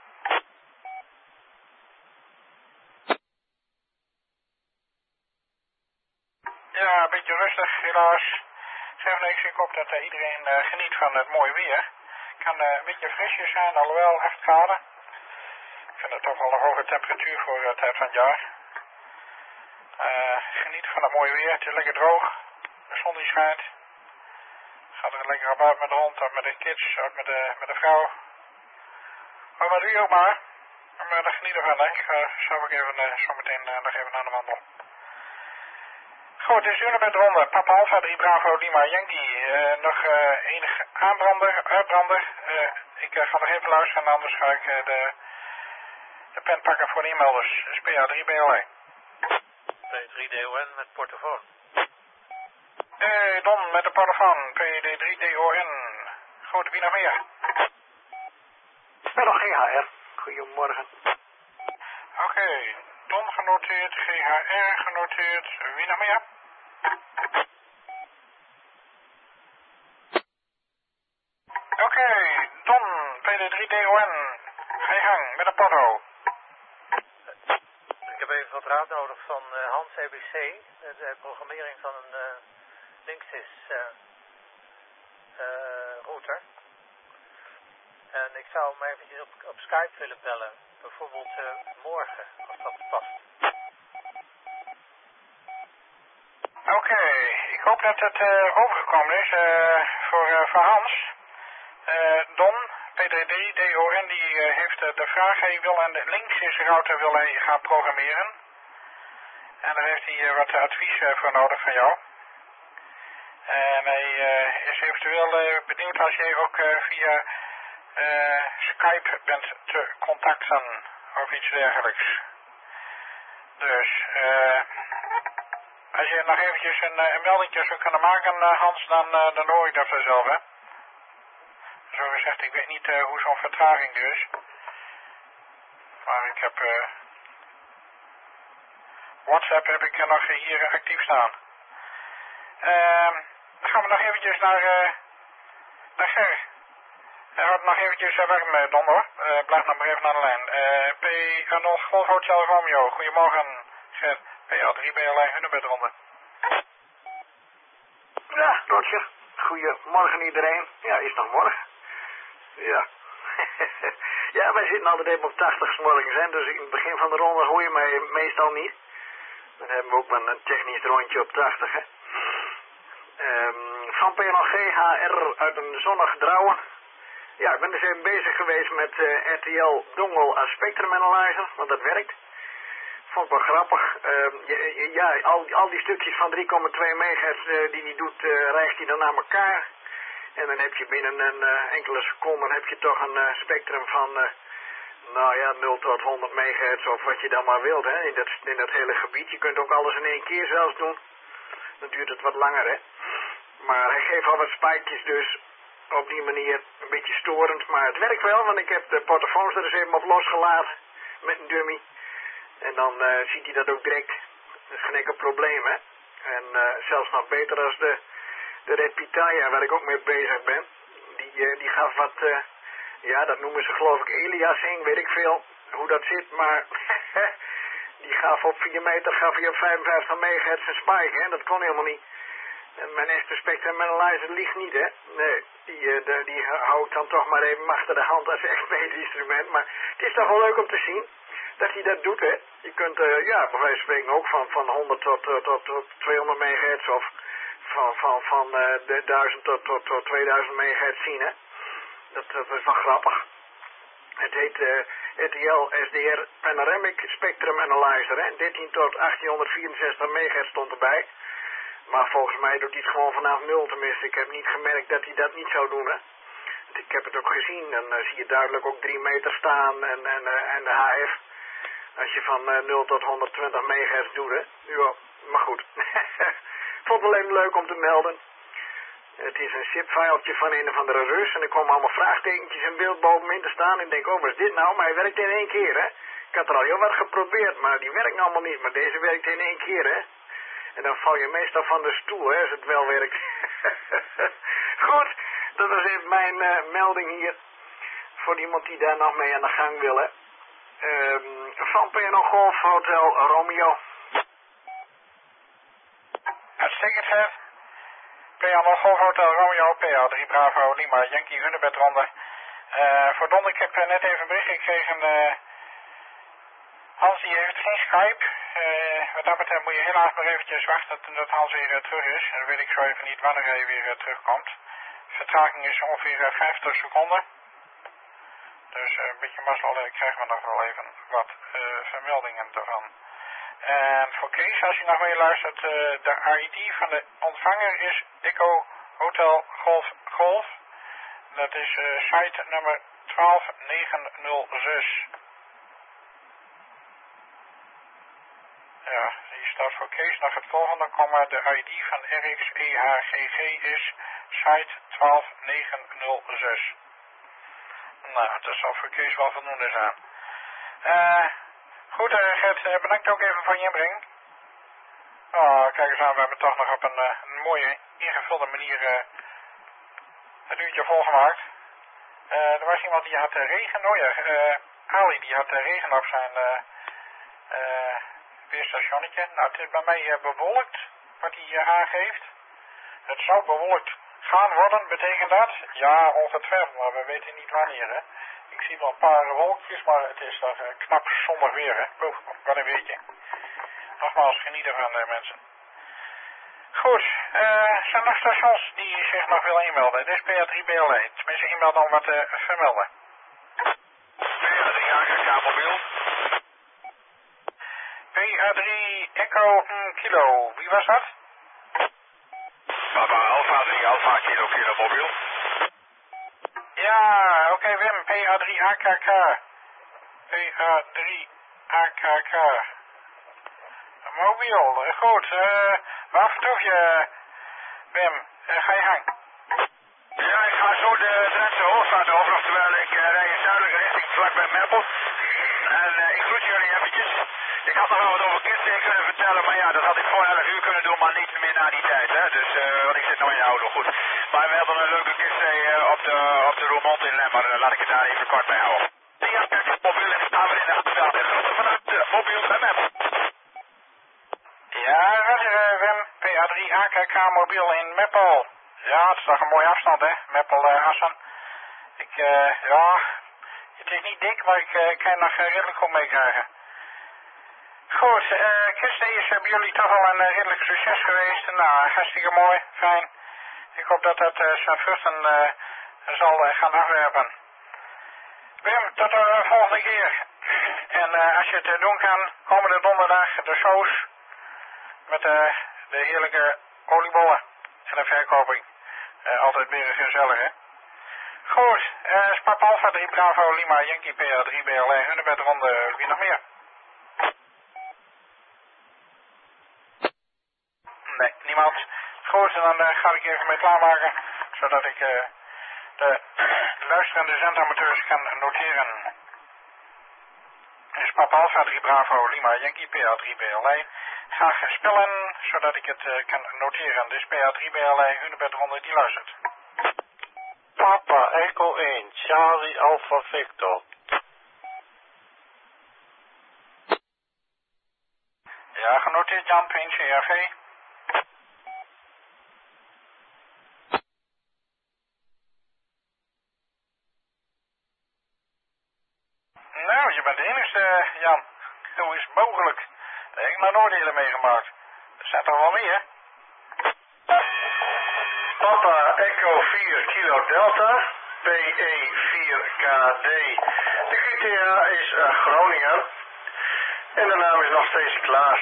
Ja, een beetje rustig, helaas. Zeg niks, ik hoop dat uh, iedereen uh, geniet van het mooie weer. Het kan uh, een beetje frisjes zijn, alhoewel acht graden. Ik vind het toch wel een hoge temperatuur voor de tijd van het jaar. Uh, geniet van het mooie weer, het is lekker droog. De zon die schijnt. Gaat er lekker op uit met de hond, of met de kids, of met de, met de vrouw. Maar met u ook maar. Maar daar geniet ervan, hè. Ik ga zo ook even, uh, zo meteen uh, nog even aan de wandel. Goed, het is Hunebedronde. Papa Alpha drie Bravo Lima Yankee. Uh, nog uh, enige aanbrander, uitbrander. Uh, ik uh, ga nog even luisteren, anders ga ik uh, de, de pen pakken voor de e-mailers. Dus P A drie B L E. P drie D O N met portofoon. Eh, Don met de parafoon, P D drie D O N. Goed, wie nog meer? Ik ben nog G H R. Goedemorgen. Oké, okay. Don genoteerd, G H R genoteerd. Wie nog meer? Oké, okay. Don, P D drie D O N. Ga je gang met een porto. Ik heb even wat raad nodig van uh, Hans E B C. De programmering van een uh, Linksys uh, uh, router. En ik zou hem eventjes op, op Skype willen bellen. Bijvoorbeeld uh, morgen, als dat past. Oké, okay. Ik hoop dat het uh, overgekomen is uh, voor, uh, voor Hans. Uh, Don, P D drie D O N, die uh, heeft uh, de vraag, hij wil een Linksys router wil hij gaan programmeren. En daar heeft hij uh, wat advies uh, voor nodig van jou. En hij uh, is eventueel uh, benieuwd als jij ook uh, via uh, Skype bent te contacten of iets dergelijks. Dus uh, als je nog eventjes een, een meldingje zou kunnen maken, uh, Hans, dan, uh, dan hoor ik dat vanzelf, hè. Zo gezegd, ik weet niet uh, hoe zo'n vertraging dus. Maar ik heb uh, WhatsApp heb ik nog hier actief staan. Uh, dan gaan we nog eventjes naar, uh, naar Ger. Hij houdt nog eventjes uh, weg met Don hoor. Uh, blijf nog maar even aan de lijn. Uh, P A nul Golf Hotel Romeo. Goedemorgen Ger. P A drie B L Hunebedronde. Ja, Roger. Goedemorgen iedereen. Ja, is nog morgen. Ja. Ja, wij zitten altijd even op tachtig 's morgens, hè, dus in het begin van de ronde hoor je mij meestal niet. Dan hebben we ook maar een technisch rondje op tachtig, hè. Um, van P L G H R uit een zonnig Drouwen. Ja, ik ben dus even bezig geweest met uh, R T L Dongle als Spectrum Analyzer, want dat werkt. Vond ik wel grappig. Uh, ja, al, al die stukjes van drie komma twee megahertz uh, die hij doet, uh, rijgt hij dan naar elkaar. En dan heb je binnen een uh, enkele seconden heb je toch een uh, spectrum van, uh, nou ja, nul tot honderd megahertz of wat je dan maar wilt, hè, in dat, in dat hele gebied. Je kunt ook alles in één keer zelfs doen. Dan duurt het wat langer, hè. Maar hij geeft al wat spikejes dus. Op die manier een beetje storend, maar het werkt wel, want ik heb de portofoons er eens even op losgelaten met een dummy. En dan uh, ziet hij dat ook direct. Dat is geen enkel probleem, hè. En uh, zelfs nog beter als de, de Red Pitaya, waar ik ook mee bezig ben. Die, uh, die gaf wat, uh, ja, dat noemen ze geloof ik aliasing, weet ik veel hoe dat zit, maar die gaf op vier meter, gaf hij op vijfenvijftig megahertz een spike, hè. Dat kon helemaal niet. En mijn echte Spectrum Analyzer ligt niet, hè. Nee, die, uh, de, die hou ik dan toch maar even achter de hand als echt meetinstrument. Maar het is toch wel leuk om te zien dat hij dat doet, hè. Je kunt, uh, ja, bij wijze van spreken ook van, van honderd tot, uh, tot, tot tweehonderd megahertz of van, van, van uh, de duizend tot, tot, tot tweeduizend megahertz zien, hè. Dat, dat is wel grappig. Het heet uh, R T L S D R Panoramic Spectrum Analyzer, hè. dertien tot achttienhonderdvierenzestig megahertz stond erbij. Maar volgens mij doet hij het gewoon vanaf nul, tenminste. Ik heb niet gemerkt dat hij dat niet zou doen, hè. Ik heb het ook gezien, dan uh, zie je duidelijk ook drie meter staan en, en, uh, en de H F. Als je van uh, nul tot honderdtwintig megahertz doet, hè. Ja, maar goed. Vond het wel even leuk om te melden. Het is een zip-filetje van een of andere Rus en er komen allemaal vraagtekentjes in beeld bovenin te staan. En ik denk, oh, wat is dit nou? Maar hij werkt in één keer, hè. Ik had er al heel wat geprobeerd, maar die werkt allemaal niet. Maar deze werkt in één keer, hè. En dan val je meestal van de stoel, hè, als het wel werkt. Goed, dat was even mijn uh, melding hier. Voor iemand die daar nog mee aan de gang wil, hè. Um, van P N O Golf Hotel Romeo. Uitstekend, hè. P N O Golf Hotel Romeo, P A drie Bravo Lima Yankee Hunebedronde. Uh, voor Don, ik heb uh, net even een bericht gekregen. Uh, Hans die heeft geen Skype. Uh, wat dat betreft moet je helaas maar eventjes wachten tot Hans weer uh, terug is. En dan weet ik zo even niet wanneer hij weer uh, terugkomt. Vertraging is ongeveer uh, vijftig seconden. Dus uh, een beetje mazzel uh, krijgen we nog wel even wat uh, vermeldingen ervan. En voor Kees, als je nog mee luistert, uh, de I D van de ontvanger is Echo Hotel Golf Golf. Dat is uh, site nummer twaalf negen nul zes. Ja, hier staat voor Kees nog het volgende, komma, de I D van R X E H G G is site twaalf negen nul zes. Nou, dat zal voor Kees wel voldoende zijn. Uh, goed, uh, Gert, uh, bedankt ook even voor je inbreng. Oh, kijk eens aan, we hebben toch nog op een, uh, een mooie ingevulde manier uh, het uurtje volgemaakt. Uh, er was iemand die had uh, regen, oh ja, uh, Ali die had uh, regen op zijn uh, uh, weerstationnetje. Nou, het is bij mij uh, bewolkt, wat hij uh, aangeeft. Het zou bewolkt gaan worden, betekent dat? Ja, ongetwijfeld, maar we weten niet wanneer, hè. Ik zie wel een paar wolkjes, maar het is toch uh, knap zonnig weer, hè. Oeh, wat een weetje. Nogmaals, geniet ervan, uh, mensen. Goed, uh, zijn er stations die zich nog willen inmelden? Dit is P A drie B L E. Tenminste, inmelden om wat te uh, vermelden. P A drie A K K mobiel. P A drie Echo mm, Kilo, wie was dat? Papa Alpha drie Alpha Kilo Kilo mobiel. Ja, oké okay, Wim, P A drie A K K. P A drie A K K. Mobiel, goed. Uh, waar vertoef je, Wim? Uh, ga je gang? Ja, ik ga zo de Drentse Hoofdvaart over, oftewel ik uh, rij in zuidelijke richting vlakbij Meppel. En uh, ik groet jullie eventjes. Ik had nog wel wat over Kitsteen kunnen vertellen, maar ja, dat had ik voor elf uur kunnen doen, maar niet meer na die tijd, hè. Dus, uh, want ik zit nog in de auto, goed. Maar we hebben een leuke Kitsteen uh, op de, op de Roermond in Lemmer, uh, laat ik het daar even kort bij houden. Ja, kijk, het mobiel en staan we in de achterveld. En groeten vanuit de mobiel bij Meppel. Ja, Roger, Wim, P A drie A K K mobiel in Meppel. Ja, het is toch een mooie afstand, hè, Meppel-Assen. Uh, ik, uh, ja, het is niet dik, maar ik uh, kan nog uh, redelijk goed meekrijgen. Goed, uh, Kitsteen is uh, bij jullie toch al een uh, redelijk succes geweest. Nou, hartstikke mooi, fijn. Ik hoop dat dat uh, zijn vruchten uh, zal uh, gaan afwerpen. Wim, tot de uh, volgende keer. En uh, als je het uh, doen kan, komende donderdag de shows met uh, de heerlijke oliebollen en de verkoping. Uh, altijd weer gezellig, hè? Goed, uh, Spap Alpha drie Bravo Lima Yankee P A drie B L E Hunebed Ronde, wie nog meer? Nee, niemand. Goed, en dan uh, ga ik even mee klaarmaken, zodat ik uh, de luisterende zendamateurs kan noteren. Dus Papa Alpha drie Bravo Lima Yankee P A drie B L E. Graag spellen, zodat ik het uh, kan noteren. Dus P A drie B L E Hunebed Ronde die luistert. Papa Echo één, Charlie Alpha Victor. Ja, genoteerd Jan Peen C R V. Nou, je bent de enigste, Jan. Hoe is het mogelijk? Dat heb ik nog nooit eerder meegemaakt. Er zijn toch wel meer? Papa Echo vier Kilo Delta, P E vier K D. De Q T A is uh, Groningen. En de naam is nog steeds Klaas.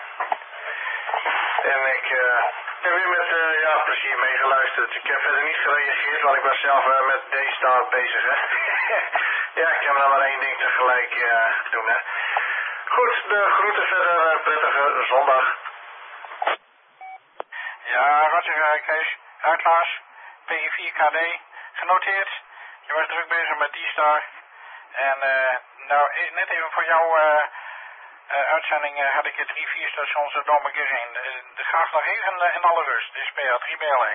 En ik uh, heb weer met uh, ja, plezier meegeluisterd. Ik heb verder niet gereageerd, want ik was zelf uh, met D-Star bezig, hè. Ja, ik kan maar maar één ding tegelijk uh, doen, hè. Goed, de groeten verder, uh, prettige zondag. Ja, Roger, uh, Kees. Ja, Klaas. P E vier K D. Genoteerd. Je was druk bezig met D-Star. En uh, nou, net even voor jouw uh, uh, uitzending uh, had ik er drie, vier stations door elkaar heen. Uh, graag nog even uh, in alle rust. Dit is P A drie B L E.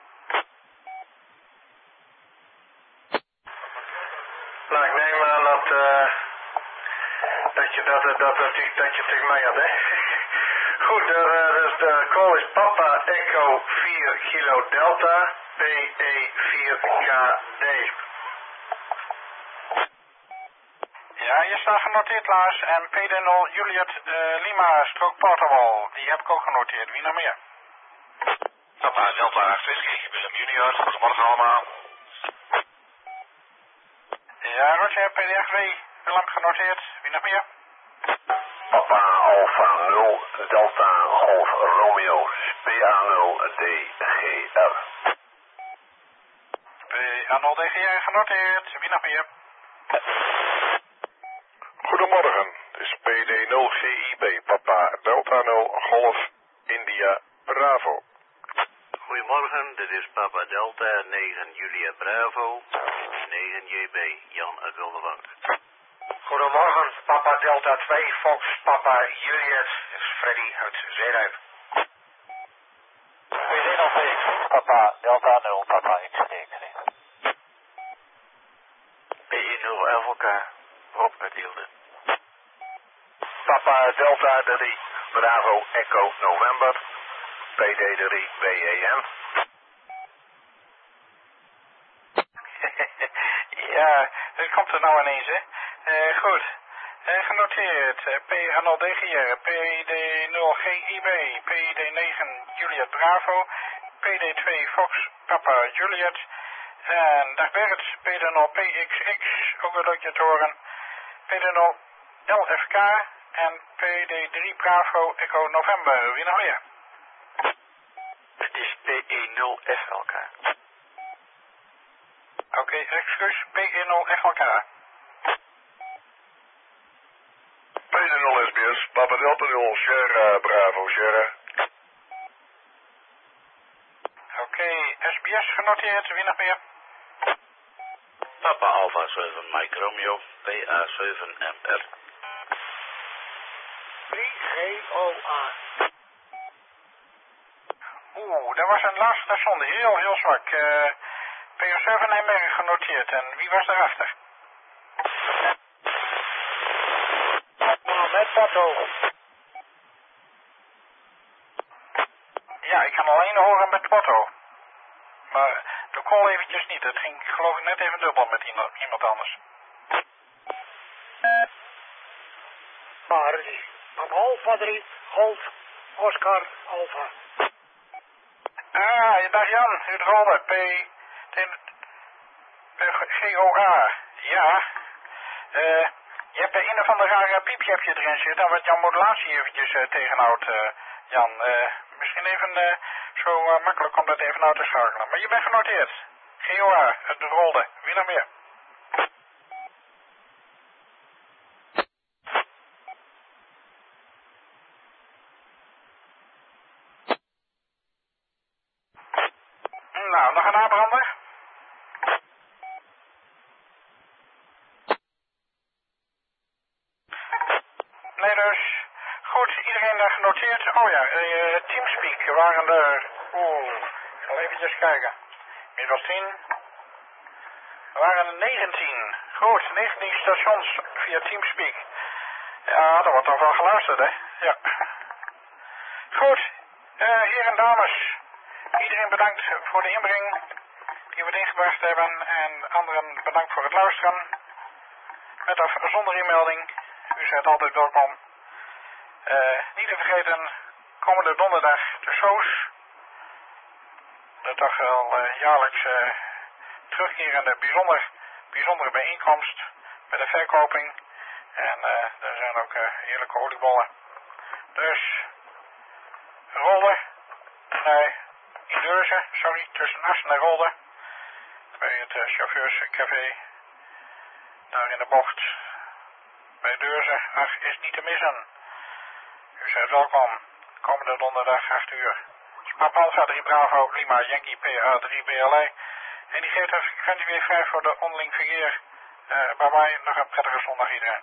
Nou, ik neem aan dat, uh, dat, je, dat, dat, dat, dat, dat je tegen mij had, hè? Goed, de, dus de call is Papa Echo vier Kilo Delta, P E vier K D. Ja, je staat genoteerd, Klaas. En P D nul Juliet uh, Lima strook Portable. Die heb ik ook genoteerd. Wie nog meer? Papa Delta acht Whisky, Willem Junior. Goedemorgen allemaal. Ja, Roger, P D acht W. Willem genoteerd. Wie nog meer? Papa Alpha nul Delta Golf Romeo P A nul D G R. P A nul D G R genoteerd. Wie nog meer? Goedemorgen, dit is P D nul G I B, Papa Delta nul, Golf, India, Bravo. Goedemorgen, dit is Papa Delta, negen Julia Bravo, negen J B, Jan uit Wildervank. Goedemorgen, Papa Delta twee, Fox, Papa Juliet, dit is Freddy uit Zeerijp. P D nul V X, Papa Delta nul, Papa X rekening. P I nul F elkaar, Rob uit Hielde. Papa Delta drie, Bravo Echo November, P D drie W E M. Ja, het komt er nou ineens, hè. Uh, goed, uh, genoteerd. Uh, P nul D G R, P D nul G I B, P D negen Juliet Bravo, P D twee Fox Papa Juliet. En dag Bert, P D nul P X X, ook een leukje te horen. P D nul L F K en P D drie Bravo Echo November. Wie nog meer? Het is P E nul F L K. Oké, okay, excuus, P E nul F L K. P D nul S B S, Papa Delta nul, Sierra, Bravo, Sierra. Oké, okay, S B S genoteerd, wie nog meer? Papa Alpha zeven Mike Romeo, P A zeven M R. drie G O A. Oeh, dat was een laatste station, heel, heel zwak. Uh, P O zeven M R genoteerd en wie was daarachter? Nou, met Pato. Ja, ik kan alleen horen met Otto. Maar de call eventjes niet, het ging geloof ik net even dubbel met iemand anders. Maar het is Papa Alpha drie, Gold, Oscar, Alpha. Ah, dag Jan, u rolde, P... G O A, ja. Uh, je hebt een of ander rare piepje erin zitten, wat jouw modulatie eventjes uh, tegenhoudt, uh, Jan. Uh, misschien even uh, zo uh, makkelijk om dat even uit te schakelen. Maar je bent genoteerd. G O A, het rolde. Wie nog meer? Nou, nog een aanbrander? Nee dus. Goed, iedereen daar genoteerd. Oh ja, uh, Teamspeak waren er... Oeh, ik zal eventjes kijken. Middels tien. Er waren er negentien. Goed, negentien stations via Teamspeak. Ja, dat wordt toch wel geluisterd, hè? Ja. Goed, uh, heren en dames. Iedereen bedankt voor de inbreng die we ingebracht hebben. En anderen bedankt voor het luisteren. Met of zonder inmelding. U zijt altijd welkom. Uh, niet te vergeten, komende donderdag de shows. De toch wel uh, jaarlijks uh, terugkerende bijzonder, bijzondere bijeenkomst met de verkoping. En uh, er zijn ook uh, heerlijke oliebollen. Dus Rolde naar Ideurzen, sorry, tussen Assen en Rolde. Bij het uh, chauffeurscafé. Daar in de bocht. Bij Deurzen, ach, is niet te missen. U zijt welkom. Komende donderdag acht uur. Papa Alpha drie Bravo, Lima, Yankee, P A drie B L I. En die geeft een frequentie weer vrij voor de onderling verkeer. Uh, bye bye, nog een prettige zondag iedereen.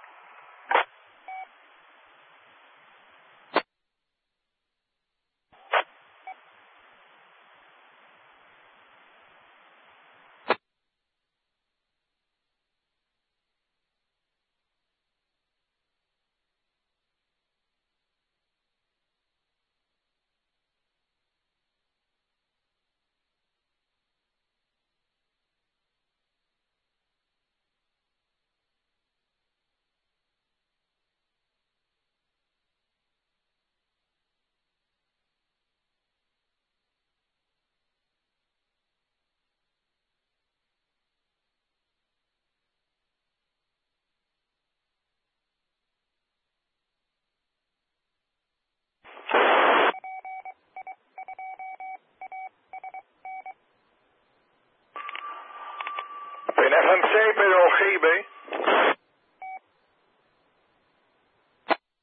In F M C, P O G B.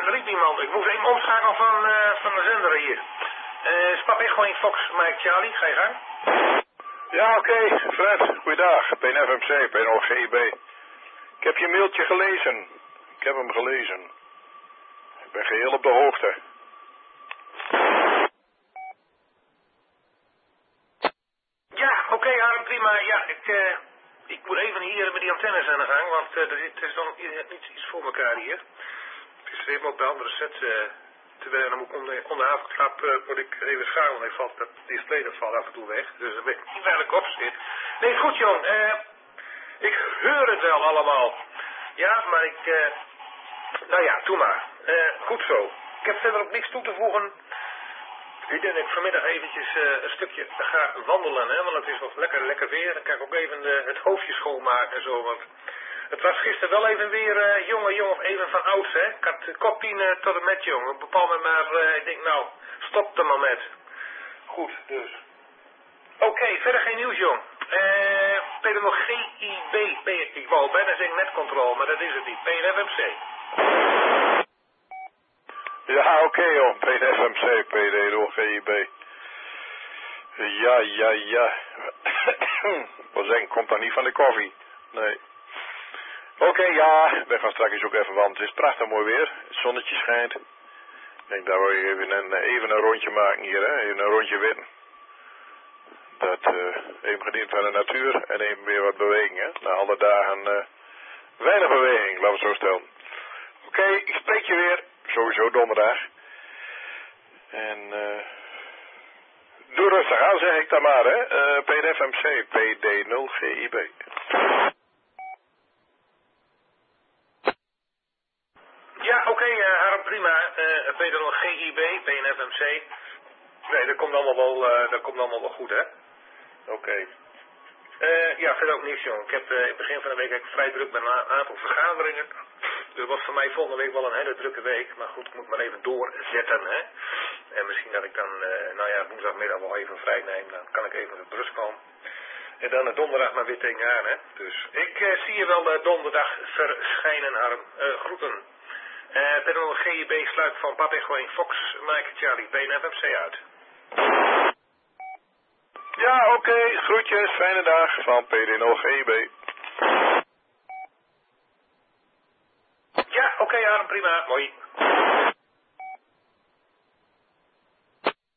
er riep iemand. Ik moest even omschakelen van, uh, van de zender hier. Uh, Spap Echo één Fox, Mike Charlie, ga je gang? Ja, oké, okay. Fred, goeiedag. P N F M C, P nul G I B. Ik heb je mailtje gelezen. Ik heb hem gelezen. Ik ben geheel op de hoogte. Ja, oké, okay, Harm, prima. Ja, ik, uh, ik moet even hier met die antennes aan de gang, want uh, er is dan iets, iets voor elkaar hier. Het is helemaal op de andere set. Uh, terwijl dan moet ik onder, onder de avondklap uh, word ik even schakelen. Dan valt dat display dat valt af en toe weg. Dus dan weet ik niet waar ik op zit. Nee, goed jong. Uh, ik hoor het wel allemaal. Ja, maar ik... Uh, nou ja, doe maar. Uh, goed zo. Ik heb verder ook niks toe te voegen. Ik denk dat ik vanmiddag eventjes uh, een stukje ga wandelen, hè, want het is nog lekker, lekker weer. Dan kan ik ook even uh, het hoofdje schoonmaken en zo, want het was gisteren wel even weer uh, jongen, jong of even van ouds, hè. Ik had uh, koppine tot en met, jong. Op een bepaald moment maar, uh, ik denk, nou, stop er maar met. Goed, dus. Oké, okay, verder geen nieuws, jong. Eh, uh, nog G I B, ik wou bijna zeggen netcontrole, maar dat is het niet. P N F M C. Ja, oké okay, joh, P N F M C, P D nul G I B. Ja, ja, ja. Wat zeggen, komt dan niet van de koffie? Nee. Oké, okay, ja, we gaan straks ook even, want het is prachtig mooi weer. Het zonnetje schijnt. Ik denk dat we even een, even een rondje maken hier, hè. Even een rondje witten. Dat uh, even geniet van de natuur en even weer wat beweging, hè. Na alle dagen uh, weinig beweging, laten we het zo stellen. Oké, okay, ik spreek je weer. Sowieso donderdag. En uh, doe rustig aan, zeg ik dan maar, hè. Uh, P N F M C, P D nul G I B. Ja, oké, okay, uh, Harm, prima. Uh, P D nul G I B, P N F M C. Nee, dat komt allemaal wel, uh, dat komt allemaal wel goed, hè. Oké. Okay. Uh, ja, verder ook niks, jongen. Ik heb uh, in het begin van de week ik vrij druk met een aantal vergaderingen. Dus het wordt voor mij volgende week wel een hele drukke week. Maar goed, ik moet maar even doorzetten, hè. En misschien dat ik dan, uh, nou ja, woensdagmiddag wel even vrij neem. Dan kan ik even op rust komen. En dan uh, donderdag maar weer tegenaan, hè. Dus ik uh, zie je wel uh, donderdag verschijnen, Harm. Uh, groeten. Uh, P N L G I B sluit van Pap Echo één Fox, Mike Charlie, P N F M C uit. Ja, oké, okay, groetjes, fijne dag van P D nul G I B. Ja, oké, okay, Harm, prima, mooi.